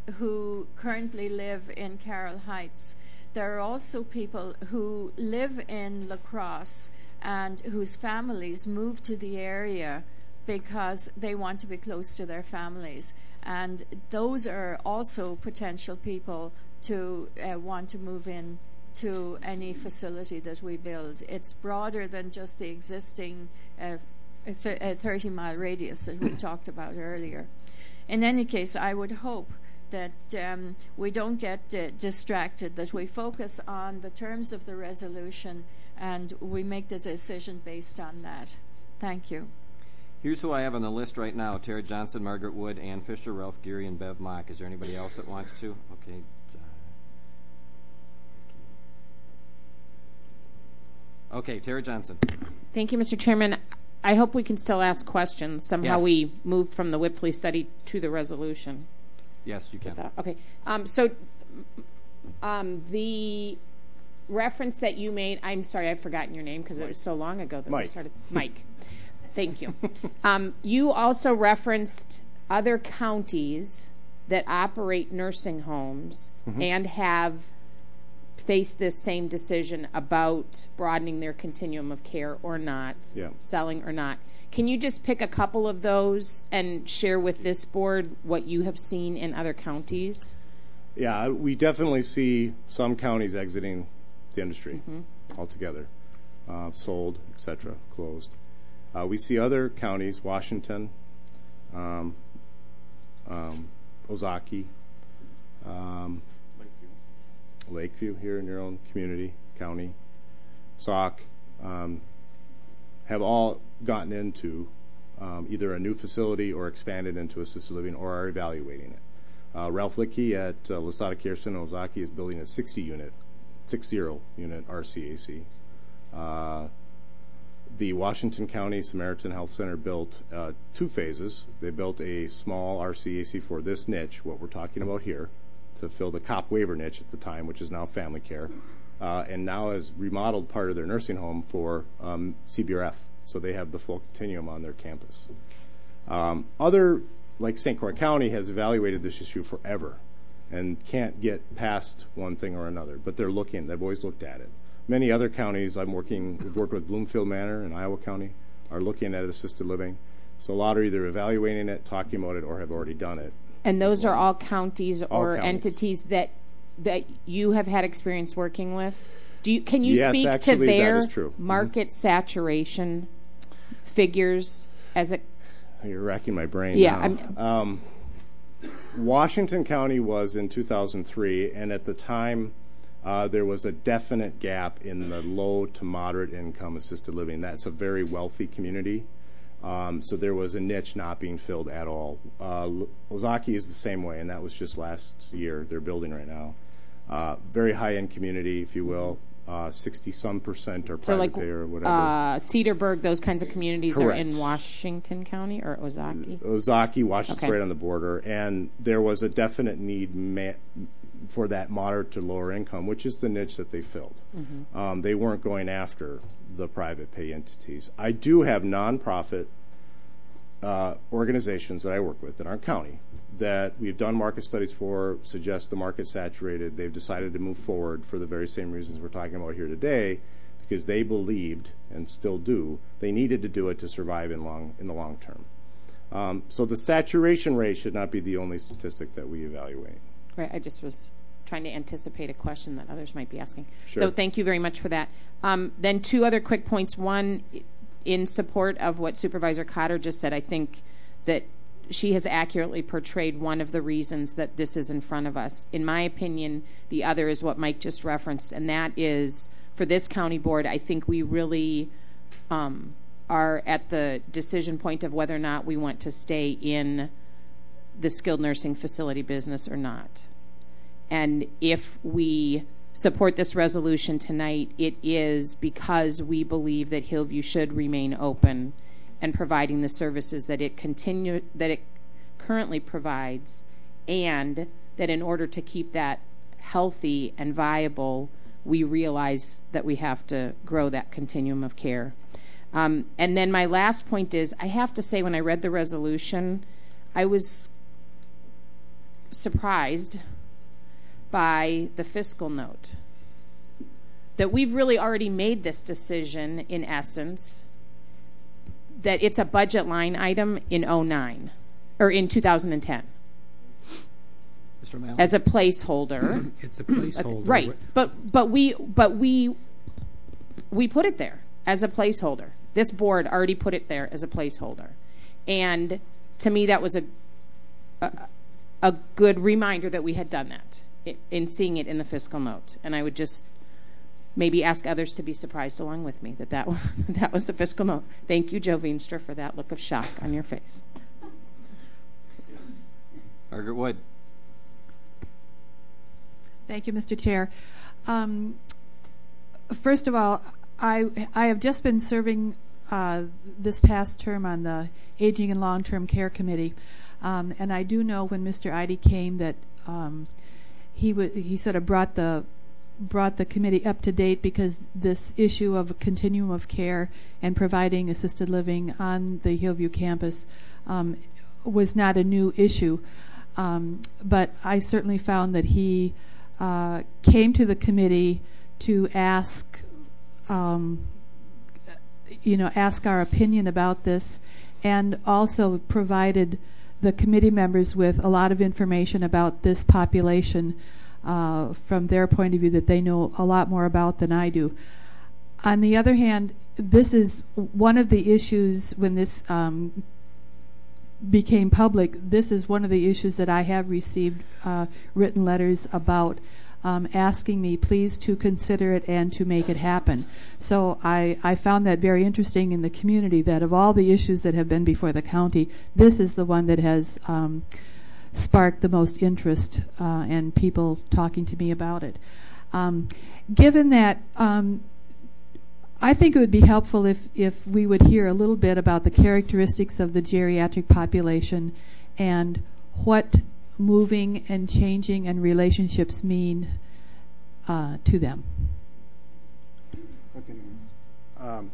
who currently live in Carroll Heights. There are also people who live in La Crosse and whose families move to the area because they want to be close to their families. And those are also potential people to uh, want to move in to any facility that we build. It's broader than just the existing uh, thirty-mile radius that we talked about earlier. In any case, I would hope that um, we don't get uh, distracted, that we focus on the terms of the resolution and we make the decision based on that. Thank you. Here's who I have on the list right now: Tara Johnson, Margaret Wood, Ann Fisher, Ralph Geary, and Bev Mock. Is there anybody else that wants to? Okay. Okay, Tara Johnson. Thank you, Mister Chairman. I hope we can still ask questions. Somehow Yes. we moved from the Whipley study to the resolution. Yes, you can. Without- Okay. Um, so um, the reference that you made, I'm sorry, I've forgotten your name because it was so long ago that we Mike. started. Mike. Thank you. Um, you also referenced other counties that operate nursing homes Mhm. and have faced this same decision about broadening their continuum of care or not, Yeah. selling or not. Can you just pick a couple of those and share with this board what you have seen in other counties? Yeah, we definitely see some counties exiting the industry Mhm. altogether, uh, sold, et cetera, closed. Uh, we see other counties, Washington, um, um, Ozaki, um, Lakeview here in your own community, county, Sauk, um, have all gotten into um, either a new facility or expanded into assisted living or are evaluating it. Uh, Ralph Lickey at uh, Lasada Care Center Ozaki is building a sixty unit, sixty unit R C A C. Uh, the Washington County Samaritan Health Center built uh, two phases. They built a small R C A C for this niche, what we're talking about here, to fill the COP waiver niche at the time, which is now family care, uh, and now has remodeled part of their nursing home for um, C B R F, so they have the full continuum on their campus. Um, other, like Saint Croix County, has evaluated this issue forever and can't get past one thing or another, but they're looking, they've always looked at it. Many other counties, I'm working, we've worked with Bloomfield Manor in Iowa County, are looking at assisted living. So a lot are either evaluating it, talking about it, or have already done it. And those are all counties All or counties. entities that that you have had experience working with. Do you can you Yes, speak actually, to that their is true. Mhm. market saturation figures as a You're racking my brain Yeah, now. Um, Washington County was in two thousand three, and at the time, uh, there was a definite gap in the low to moderate income assisted living. That's a very wealthy community. Um, so there was a niche not being filled at all. Uh, L- Ozaki is the same way, and that was just last year. They're building right now. Uh, very high-end community, if you will. Uh, sixty-some percent are so private like pay or whatever. uh, Cedarburg, those kinds of communities are in Correct. Washington County or Ozaki. Ozaki, Washington's Okay. right on the border, and there was a definite need ma- for that moderate to lower income, which is the niche that they filled. Mhm. Um, they weren't going after the private pay entities. I do have nonprofit uh, organizations that I work with in our county that we've done market studies for, suggest the market's saturated. They've decided to move forward for the very same reasons we're talking about here today, because they believed, and still do, they needed to do it to survive in long in the long term. Um, so the saturation rate should not be the only statistic that we evaluate. Right, I just was trying to anticipate a question that others might be asking. Sure. So thank you very much for that. Um, then two other quick points. One, i- in support of what Supervisor Cotter just said, I think that she has accurately portrayed one of the reasons that this is in front of us. In my opinion, the other is what Mike just referenced, and that is, for this county board, I think we really um, are at the decision point of whether or not we want to stay in the skilled nursing facility business or not. And if we support this resolution tonight, it is because we believe that Hillview should remain open and providing the services that it continue that it currently provides, and that in order to keep that healthy and viable, we realize that we have to grow that continuum of care. Um, and then my last point is, I have to say, when I read the resolution, I was surprised by the fiscal note. That we've really already made this decision, in essence, that it's a budget line item in oh nine, or in two thousand ten. Mister O'Malley? As a placeholder. It's a placeholder. Right. But but we but we we put it there as a placeholder. This board already put it there as a placeholder. And to me that was a a, a good reminder that we had done that in seeing it in the fiscal note. And I would just maybe ask others to be surprised along with me that that was, that was the fiscal note. Thank you, Joe Veenstra, for that look of shock on your face. Margaret Wood. Thank you, Mister Chair. Um, first of all, I I have just been serving uh, this past term on the Aging and Long-Term Care Committee, um, and I do know when Mister Eide came that um, he w- he sort of brought the brought the committee up to date, because this issue of a continuum of care and providing assisted living on the Hillview campus um, was not a new issue. Um, but I certainly found that he uh, came to the committee to ask, um, you know, ask our opinion about this, and also provided the committee members with a lot of information about this population uh, from their point of view that they know a lot more about than I do. On the other hand, this is one of the issues when this um, became public. This is one of the issues that I have received uh, written letters about, um, asking me please to consider it and to make it happen. So I, I found that very interesting in the community, that of all the issues that have been before the county, this is the one that has um, sparked the most interest uh, and people talking to me about it. Um, given that, um, I think it would be helpful if, if we would hear a little bit about the characteristics of the geriatric population and what moving and changing and relationships mean uh, to them. Um,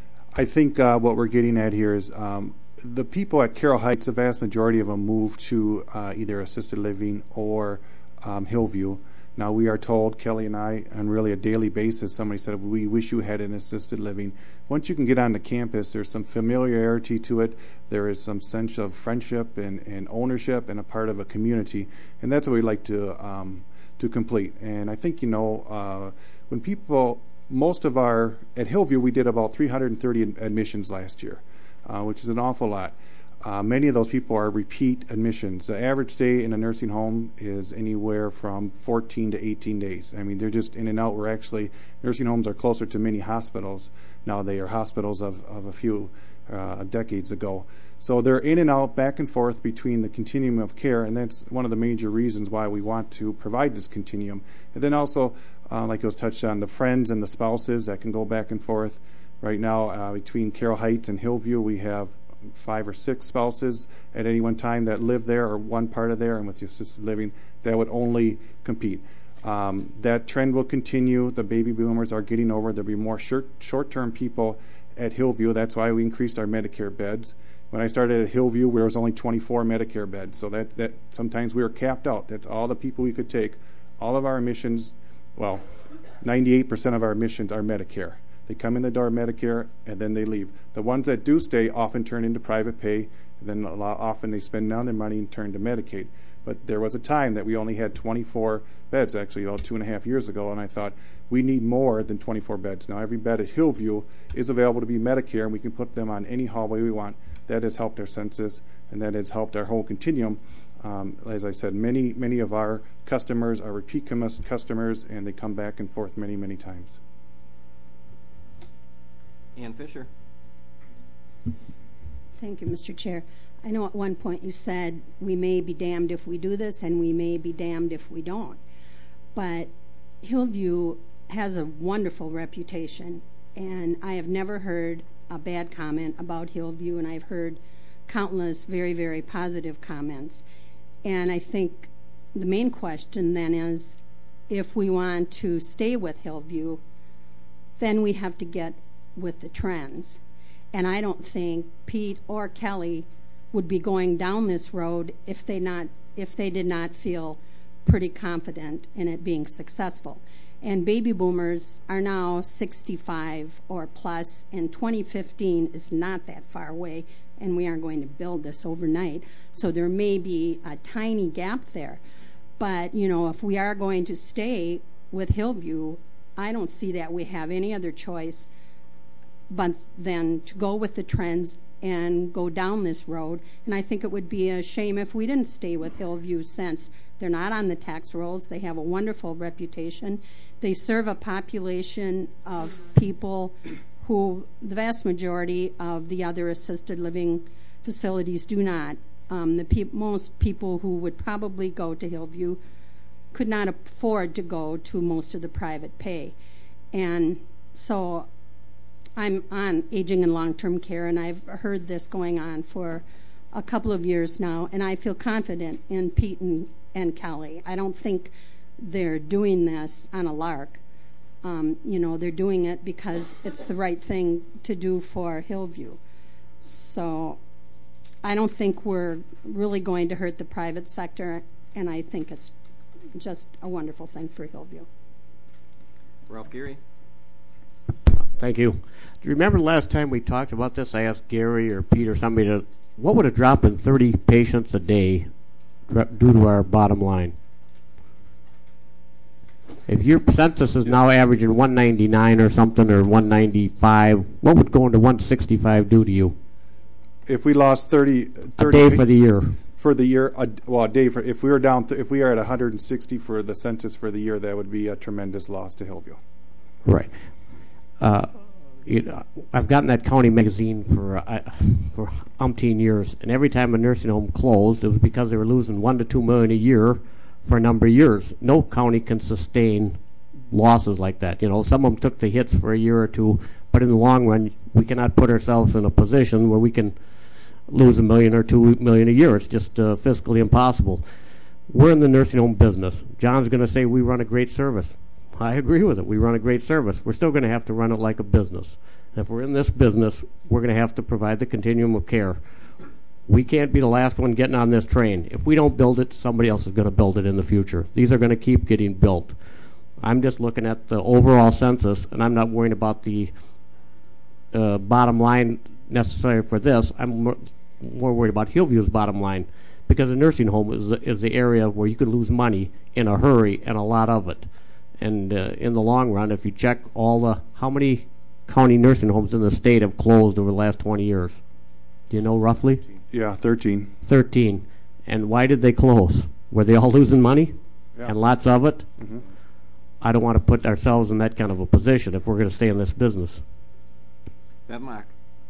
I think uh, what we're getting at here is um, the people at Carroll Heights, the vast majority of them moved to uh, either assisted living or um, Hillview. Now, we are told, Kelly and I, on really a daily basis, somebody said, we wish you had an assisted living. Once you can get onto campus, there's some familiarity to it. There is some sense of friendship and, and ownership and a part of a community. And that's what we'd like to um, to complete. And I think, you know, uh, when people, most of our, at Hillview, we did about three hundred thirty ad- admissions last year, uh, which is an awful lot. Uh, many of those people are repeat admissions. The average stay in a nursing home is anywhere from fourteen to eighteen days. I mean, they're just in and out. We're actually, nursing homes are closer to many hospitals now. They are hospitals of, of a few uh, decades ago. So they're in and out, back and forth between the continuum of care, and that's one of the major reasons why we want to provide this continuum. And then also, uh, like it was touched on, the friends and the spouses that can go back and forth. Right now, uh, between Carroll Heights and Hillview, we have five or six spouses at any one time that live there, or one part of there, and with the assisted living, that would only compete. Um, that trend will continue. The baby boomers are getting over. There'll be more short, short-term people at Hillview. That's why we increased our Medicare beds. When I started at Hillview, there was only twenty-four Medicare beds, so that, that sometimes we were capped out. That's all the people we could take. All of our admissions, well, ninety-eight percent of our admissions are Medicare. They come in the door Medicare, and then they leave. The ones that do stay often turn into private pay, and then a lot, often they spend down their money and turn to Medicaid. But there was a time that we only had twenty-four beds, actually about two and a half years ago, and I thought we need more than twenty-four beds. Now every bed at Hillview is available to be Medicare, and we can put them on any hallway we want. That has helped our census, and that has helped our whole continuum. Um, as I said, many, many of our customers are repeat customers, and they come back and forth many, many times. Ann Fisher. Thank you, Mister Chair. I know at one point you said we may be damned if we do this and we may be damned if we don't. But Hillview has a wonderful reputation, and I have never heard a bad comment about Hillview, and I've heard countless very, very positive comments. And I think the main question then is, if we want to stay with Hillview, then we have to get with the trends. And I don't think Pete or Kelly would be going down this road if they not if they did not feel pretty confident in it being successful. And baby boomers are now sixty-five or plus, and twenty fifteen is not that far away, and we aren't going to build this overnight. So there may be a tiny gap there. But, you know, if we are going to stay with Hillview, I don't see that we have any other choice but then to go with the trends and go down this road. And I think it would be a shame if we didn't stay with Hillview, since they're not on the tax rolls. They have a wonderful reputation. They serve a population of people who the vast majority of the other assisted living facilities do not. Um, the pe- most people who would probably go to Hillview could not afford to go to most of the private pay. And so I'm on aging and long-term care, and I've heard this going on for a couple of years now, and I feel confident in Pete and, and Kelly. I don't think they're doing this on a lark. Um, you know, they're doing it because it's the right thing to do for Hillview. So I don't think we're really going to hurt the private sector, and I think it's just a wonderful thing for Hillview. Ralph Geary. Thank you. Do you remember the last time we talked about this? I asked Gary or Pete or somebody, to, what would a drop in thirty patients a day do to our bottom line? If your census is now averaging one ninety-nine or something, or one ninety-five, what would going to one sixty-five do to you? If we lost thirty, thirty a day for the year. For the year, a, well, a day for, if we were down, th- if we are at one hundred sixty for the census for the year, that would be a tremendous loss to Hillview. Right. Uh, you know, I've gotten that county magazine for uh, for umpteen years, and every time a nursing home closed, it was because they were losing one to two million a year for a number of years. No county can sustain losses like that. You know, some of them took the hits for a year or two, but in the long run, we cannot put ourselves in a position where we can lose a million or two million a year. It's just uh, fiscally impossible. We're in the nursing home business. John's going to say we run a great service. I agree with it. We run a great service. We're still going to have to run it like a business. And if we're in this business, we're going to have to provide the continuum of care. We can't be the last one getting on this train. If we don't build it, somebody else is going to build it in the future. These are going to keep getting built. I'm just looking at the overall census, and I'm not worrying about the uh, bottom line necessary for this. I'm more, more worried about Hillview's bottom line, because a nursing home is the, is the area where you can lose money in a hurry, and a lot of it. And uh, in the long run, if you check all the, how many county nursing homes in the state have closed over the last twenty years? Do you know roughly? Yeah, thirteen. thirteen. And why did they close? Were they all losing money? Yeah. And lots of it? Mm-hmm. I don't want to put ourselves in that kind of a position if we're going to stay in this business. Bev Mock.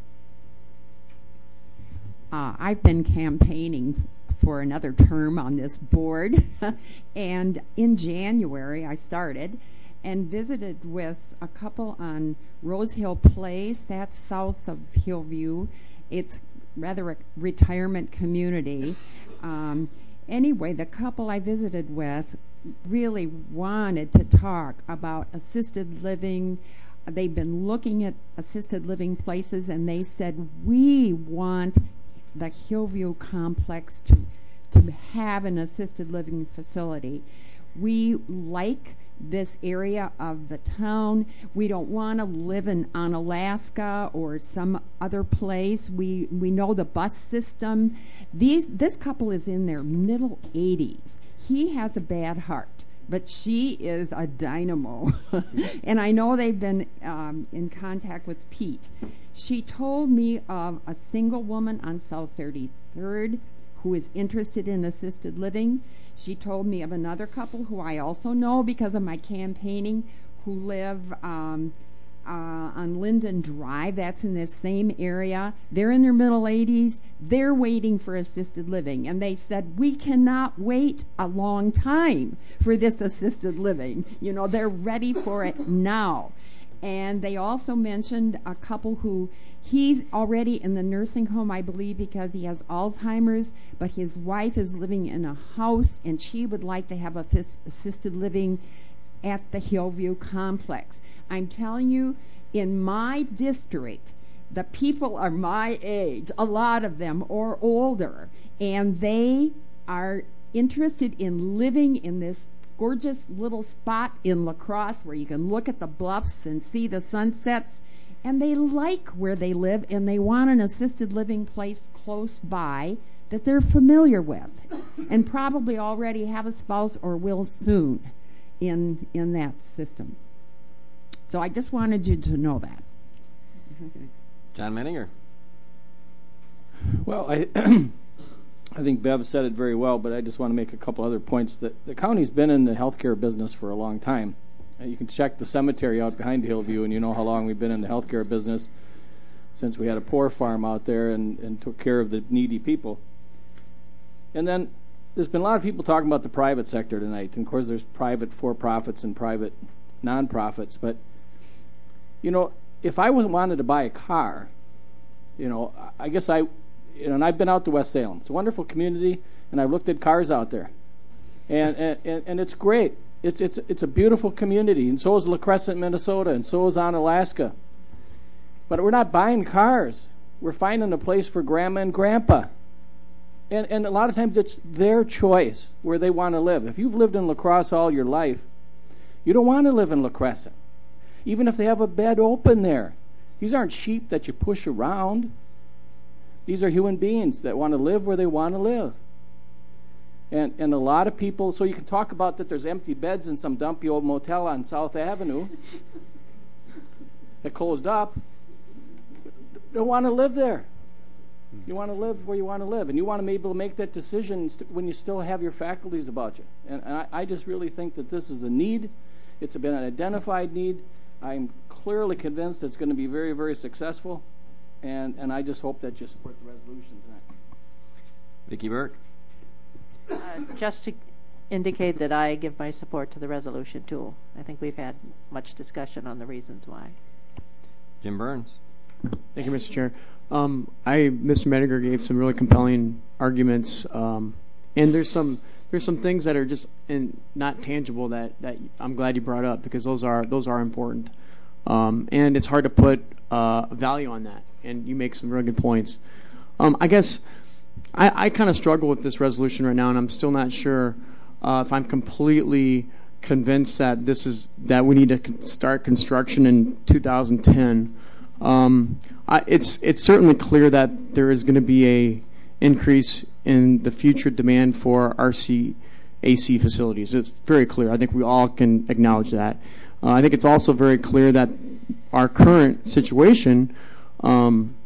Uh, I've been campaigning for another term on this board, and in January I started and visited with a couple on Rose Hill Place. That's south of Hillview. It's rather a retirement community. Um, anyway, the couple I visited with really wanted to talk about assisted living. They've been looking at assisted living places, and they said, we want the Hillview complex to to have an assisted living facility. We like this area of the town. We don't want to live in Onalaska or some other place. We we know the bus system. These this couple is in their middle eighties. He has a bad heart, but she is a dynamo. And I know they've been um, in contact with Pete. She told me of a single woman on South thirty-third who is interested in assisted living. She told me of another couple who I also know because of my campaigning, who live um, uh, on Linden Drive. That's in this same area. They're in their middle eighties. They're waiting for assisted living. And they said, we cannot wait a long time for this assisted living. You know, they're ready for it now. And they also mentioned a couple who, he's already in the nursing home, I believe, because he has Alzheimer's, but his wife is living in a house, and she would like to have a fis- assisted living at the Hillview complex. I'm telling you, in my district, the people are my age, a lot of them, or older, and they are interested in living in this gorgeous little spot in La Crosse where you can look at the bluffs and see the sunsets, and they like where they live and they want an assisted living place close by that they're familiar with and probably already have a spouse or will soon in in that system. So I just wanted you to know that. John Menninger. Well, I I think Bev said it very well, but I just want to make a couple other points. That the county's been in the healthcare business for a long time. Uh, you can check the cemetery out behind Hillview, and you know how long we've been in the healthcare business, since we had a poor farm out there and, and took care of the needy people. And then there's been a lot of people talking about the private sector tonight. And, of course, there's private for-profits and private non-profits. But, you know, if I was wanted to buy a car, you know, I guess I, you know, and I've been out to West Salem. It's a wonderful community, and I've looked at cars out there. And and, and it's great. It's, it's, it's a beautiful community, and so is La Crescent, Minnesota, and so is Onalaska. But we're not buying cars. We're finding a place for Grandma and Grandpa. And and a lot of times it's their choice where they want to live. If you've lived in La Crosse all your life, you don't want to live in La Crescent, even if they have a bed open there. These aren't sheep that you push around. These are human beings that want to live where they want to live. And and a lot of people, so you can talk about that there's empty beds in some dumpy old motel on South Avenue that closed up. They want to live there. You want to live where you want to live, and you want to be able to make that decision st- when you still have your faculties about you. And, and I, I just really think that this is a need. It's been an identified need. I'm clearly convinced it's going to be very, very successful, and, and I just hope that you support the resolution tonight. Vicki Burke. Uh, just to indicate that I give my support to the resolution, too. I think we've had much discussion on the reasons why. Jim Burns. Thank you, Mister Chair. Um, I, Mister Menninger gave some really compelling arguments, um, and there's some there's some things that are just in, not tangible that, that I'm glad you brought up, because those are those are important, um, and it's hard to put uh, value on that. And you make some really good points. Um, I guess I, I kind of struggle with this resolution right now, and I'm still not sure uh, if I'm completely convinced that this is that we need to con- start construction in two thousand ten. Um, I, it's it's certainly clear that there is going to be a increase in the future demand for R C A C facilities. It's very clear. I think we all can acknowledge that. Uh, I think it's also very clear that our current situation um,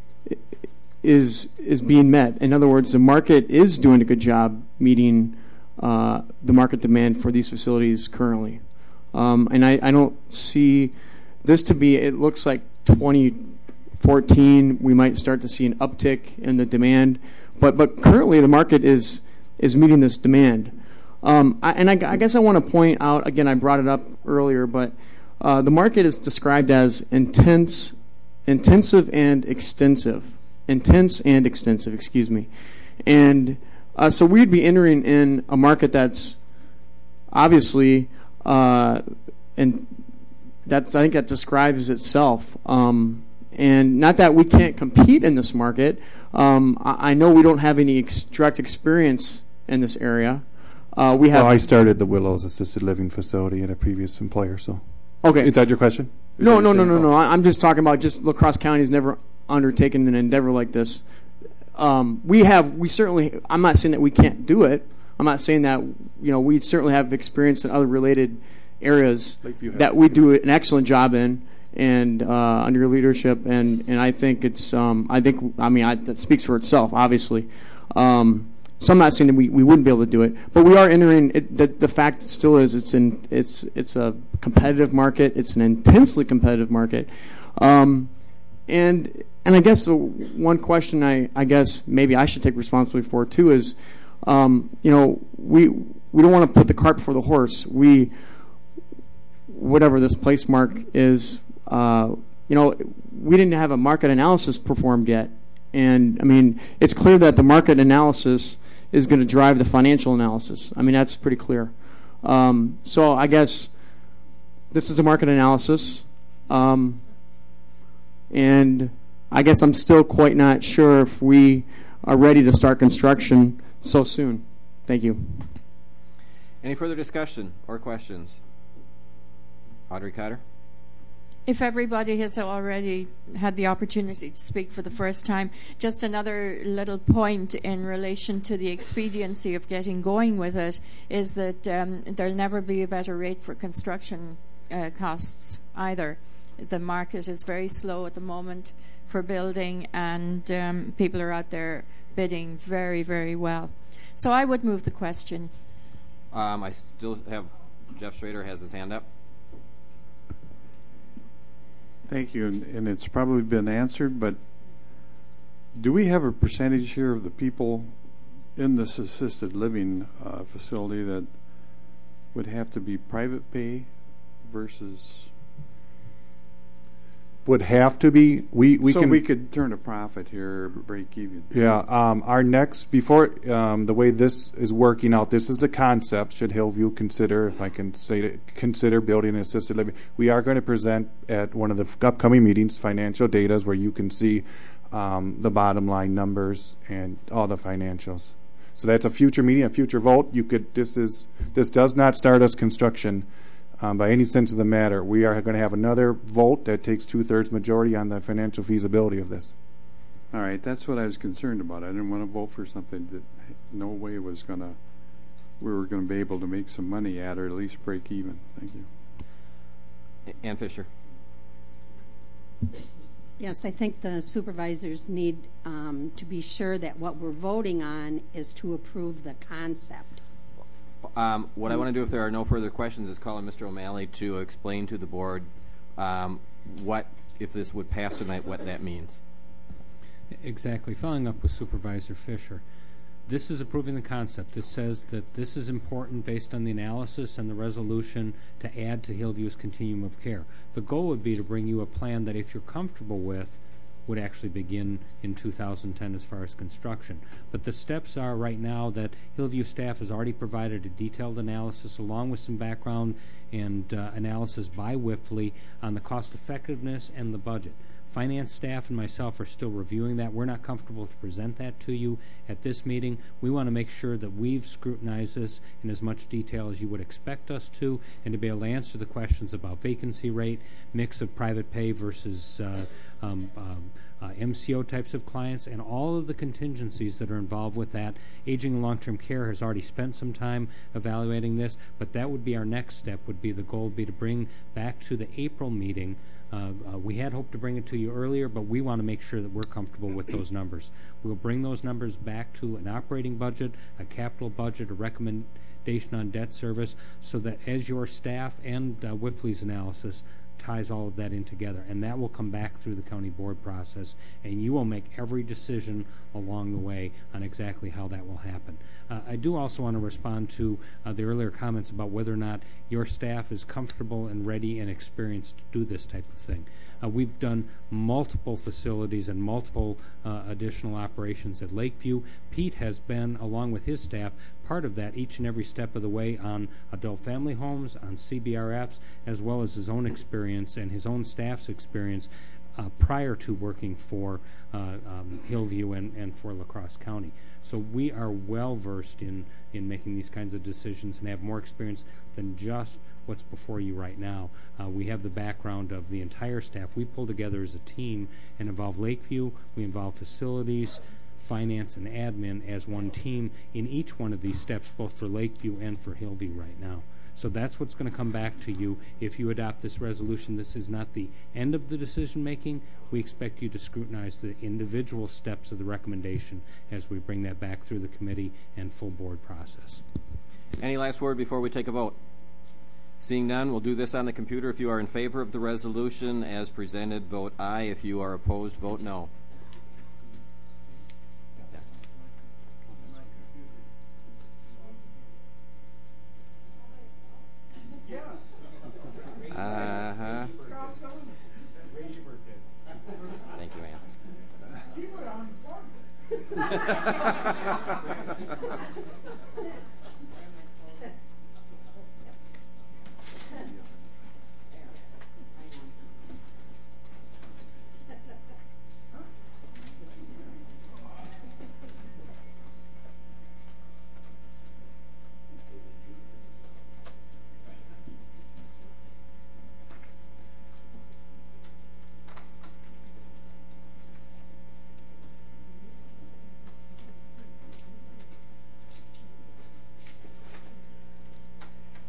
is is being met. In other words, the market is doing a good job meeting uh, the market demand for these facilities currently. Um, and I, I don't see this to be, it looks like twenty fourteen we might start to see an uptick in the demand, but but currently the market is is meeting this demand. Um, I, and I, I guess I want to point out, again, I brought it up earlier, but uh, the market is described as intense, intensive and extensive. Intense and extensive, excuse me. And uh, so we'd be entering in a market that's obviously, uh, and that's I think that describes itself. Um, and not that we can't compete in this market. Um, I, I know we don't have any ex- direct experience in this area. Uh, we have. Well, I started the Willows Assisted Living Facility at a previous employer, so. Okay. Is that your question? Is no, that no, no, saying? no, no. I, I'm just talking about just La Crosse County has never undertaken an endeavor like this. Um, we have, we certainly, I'm not saying that we can't do it. I'm not saying that, you know, we certainly have experience in other related areas that we do an excellent job in, and uh, under your leadership, and, and I think it's, um, I think, I mean, I, that speaks for itself, obviously. Um, so I'm not saying that we, we wouldn't be able to do it, but we are entering, it, the, the fact still is it's in, it's, it's a competitive market. It's an intensely competitive market. Um, and and I guess the one question I, I guess maybe I should take responsibility for too is, um, you know, we we don't want to put the cart before the horse. We, whatever this place mark is, uh, you know, we didn't have a market analysis performed yet. And, I mean, it's clear that the market analysis is going to drive the financial analysis. I mean, that's pretty clear. Um, so I guess this is a market analysis. Um, and I guess I'm still quite not sure if we are ready to start construction so soon. Thank you. Any further discussion or questions? Audrey Cotter? If everybody has already had the opportunity to speak for the first time, just another little point in relation to the expediency of getting going with it is that um, there'll never be a better rate for construction uh, costs either. The market is very slow at the moment for building, and um, people are out there bidding very, very well. So I would move the question. Um, I still have Jeff Schrader has his hand up. Thank you, and, and it's probably been answered, but do we have a percentage here of the people in this assisted living uh, facility that would have to be private pay versus... Would have to be. We we so can. we could turn a profit here, break even. Yeah. Um, our next before um, the way this is working out. This is the concept. Should Hillview consider, if I can say it, consider building an assisted living? We are going to present at one of the f- upcoming meetings financial data where you can see um, the bottom line numbers and all the financials. So that's a future meeting, a future vote. You could. This is this does not start us construction. Um, by any sense of the matter, we are going to have another vote that takes two-thirds majority on the financial feasibility of this. All right, that's what I was concerned about. I didn't want to vote for something that no way was going to, we were going to be able to make some money at or at least break even. Thank you. Ann Fisher. Yes, I think the supervisors need um, to be sure that what we're voting on is to approve the concept. Um, what I want to do, if there are no further questions, is call on Mister O'Malley to explain to the board um, what, if this would pass tonight, what that means. Exactly. Following up with Supervisor Fisher, this is approving the concept. This says that this is important based on the analysis and the resolution to add to Hillview's continuum of care. The goal would be to bring you a plan that, if you're comfortable with, would actually begin in two thousand ten as far as construction. But the steps are right now that Hillview staff has already provided a detailed analysis along with some background and uh, analysis by Wipfli on the cost effectiveness and the budget. Finance staff and myself are still reviewing that. We're not comfortable to present that to you at this meeting. We want to make sure that we've scrutinized this in as much detail as you would expect us to, and to be able to answer the questions about vacancy rate, mix of private pay versus uh, um, um, uh, M C O types of clients, and all of the contingencies that are involved with that. Aging and long-term care has already spent some time evaluating this, but that would be our next step. Would be the goal would be to bring back to the April meeting. Uh, uh, we had hoped to bring it to you earlier, but we want to make sure that we're comfortable with those numbers. We'll bring those numbers back to an operating budget, a capital budget, a recommendation on debt service, so that as your staff and uh, Wipfli's analysis ties all of that in together, and that will come back through the county board process, and you will make every decision along the way on exactly how that will happen. Uh, I do also want to respond to uh, the earlier comments about whether or not your staff is comfortable and ready and experienced to do this type of thing. Uh, we've done multiple facilities and multiple uh, additional operations at Lakeview. Pete has been, along with his staff, part of that each and every step of the way on adult family homes, on C B R Fs, as well as his own experience and his own staff's experience uh, prior to working for uh, um, Hillview and, and for La Crosse County. So we are well versed in, in making these kinds of decisions and have more experience than just what's before you right now. Uh, we have the background of the entire staff. We pull together as a team and involve Lakeview. We involve facilities, finance, and admin as one team in each one of these steps, both for Lakeview and for Hillview right now. So that's what's going to come back to you if you adopt this resolution. This is not the end of the decision making. We expect you to scrutinize the individual steps of the recommendation as we bring that back through the committee and full board process. Any last word before we take a vote? Seeing none, we'll do this on the computer. If you are in favor of the resolution as presented, vote aye. If you are opposed, vote no. Uh-huh. Thank you, Ann.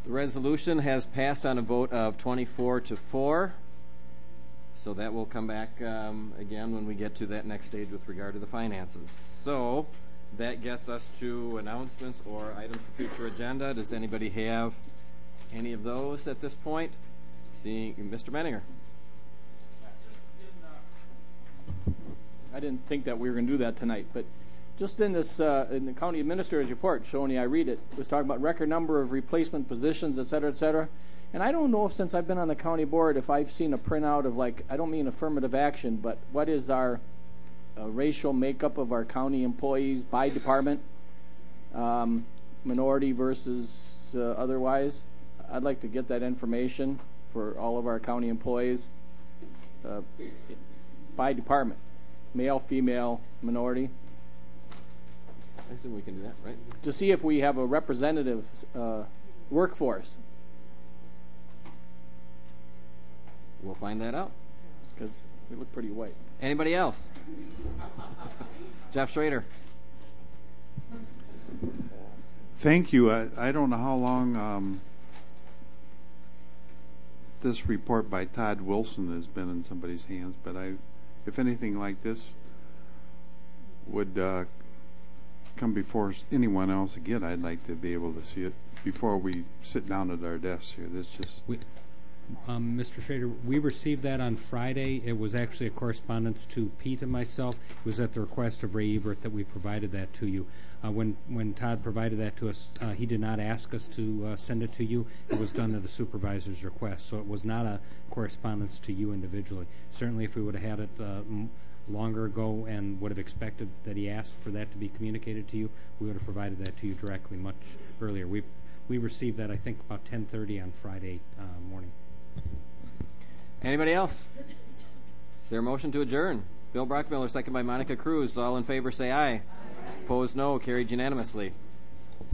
The resolution has passed on a vote of twenty-four to four. So that will come back um, again when we get to that next stage with regard to the finances. So that gets us to announcements or items for future agenda. Does anybody have any of those at this point? Seeing Mister Menninger. I didn't think that we were going to do that tonight, but just in this, uh, in the county administrator's report, Shoni, I read it, it was talking about record number of replacement positions, et cetera, et cetera. And I don't know if since I've been on the county board, if I've seen a printout of, like, I don't mean affirmative action, but what is our uh, racial makeup of our county employees by department, um, minority versus uh, otherwise. I'd like to get that information for all of our county employees uh, by department, male, female, minority. I assume we can do that, right? To see if we have a representative uh, workforce. We'll find that out. Because we look pretty white. Anybody else? Jeff Schrader. Thank you. I, I don't know how long um, this report by Todd Wilson has been in somebody's hands, but I, if anything like this would uh, come before anyone else again, I'd like to be able to see it before we sit down at our desks here. This just... We, Um, Mister Schrader, we received that on Friday. It was actually a correspondence to Pete and myself. It was at the request of Ray Ebert that we provided that to you. Uh, when when Todd provided that to us, uh, he did not ask us to uh, send it to you. It was done at the supervisor's request, so it was not a correspondence to you individually. Certainly, if we would have had it uh, m- longer ago and would have expected that he asked for that to be communicated to you, we would have provided that to you directly much earlier. We we received that, I think, about ten thirty on Friday uh, morning. Anybody else? Is there a motion to adjourn? Bill Brockmiller, second by Monica Cruz. All in favor say aye. Aye. Opposed, no. Carried unanimously.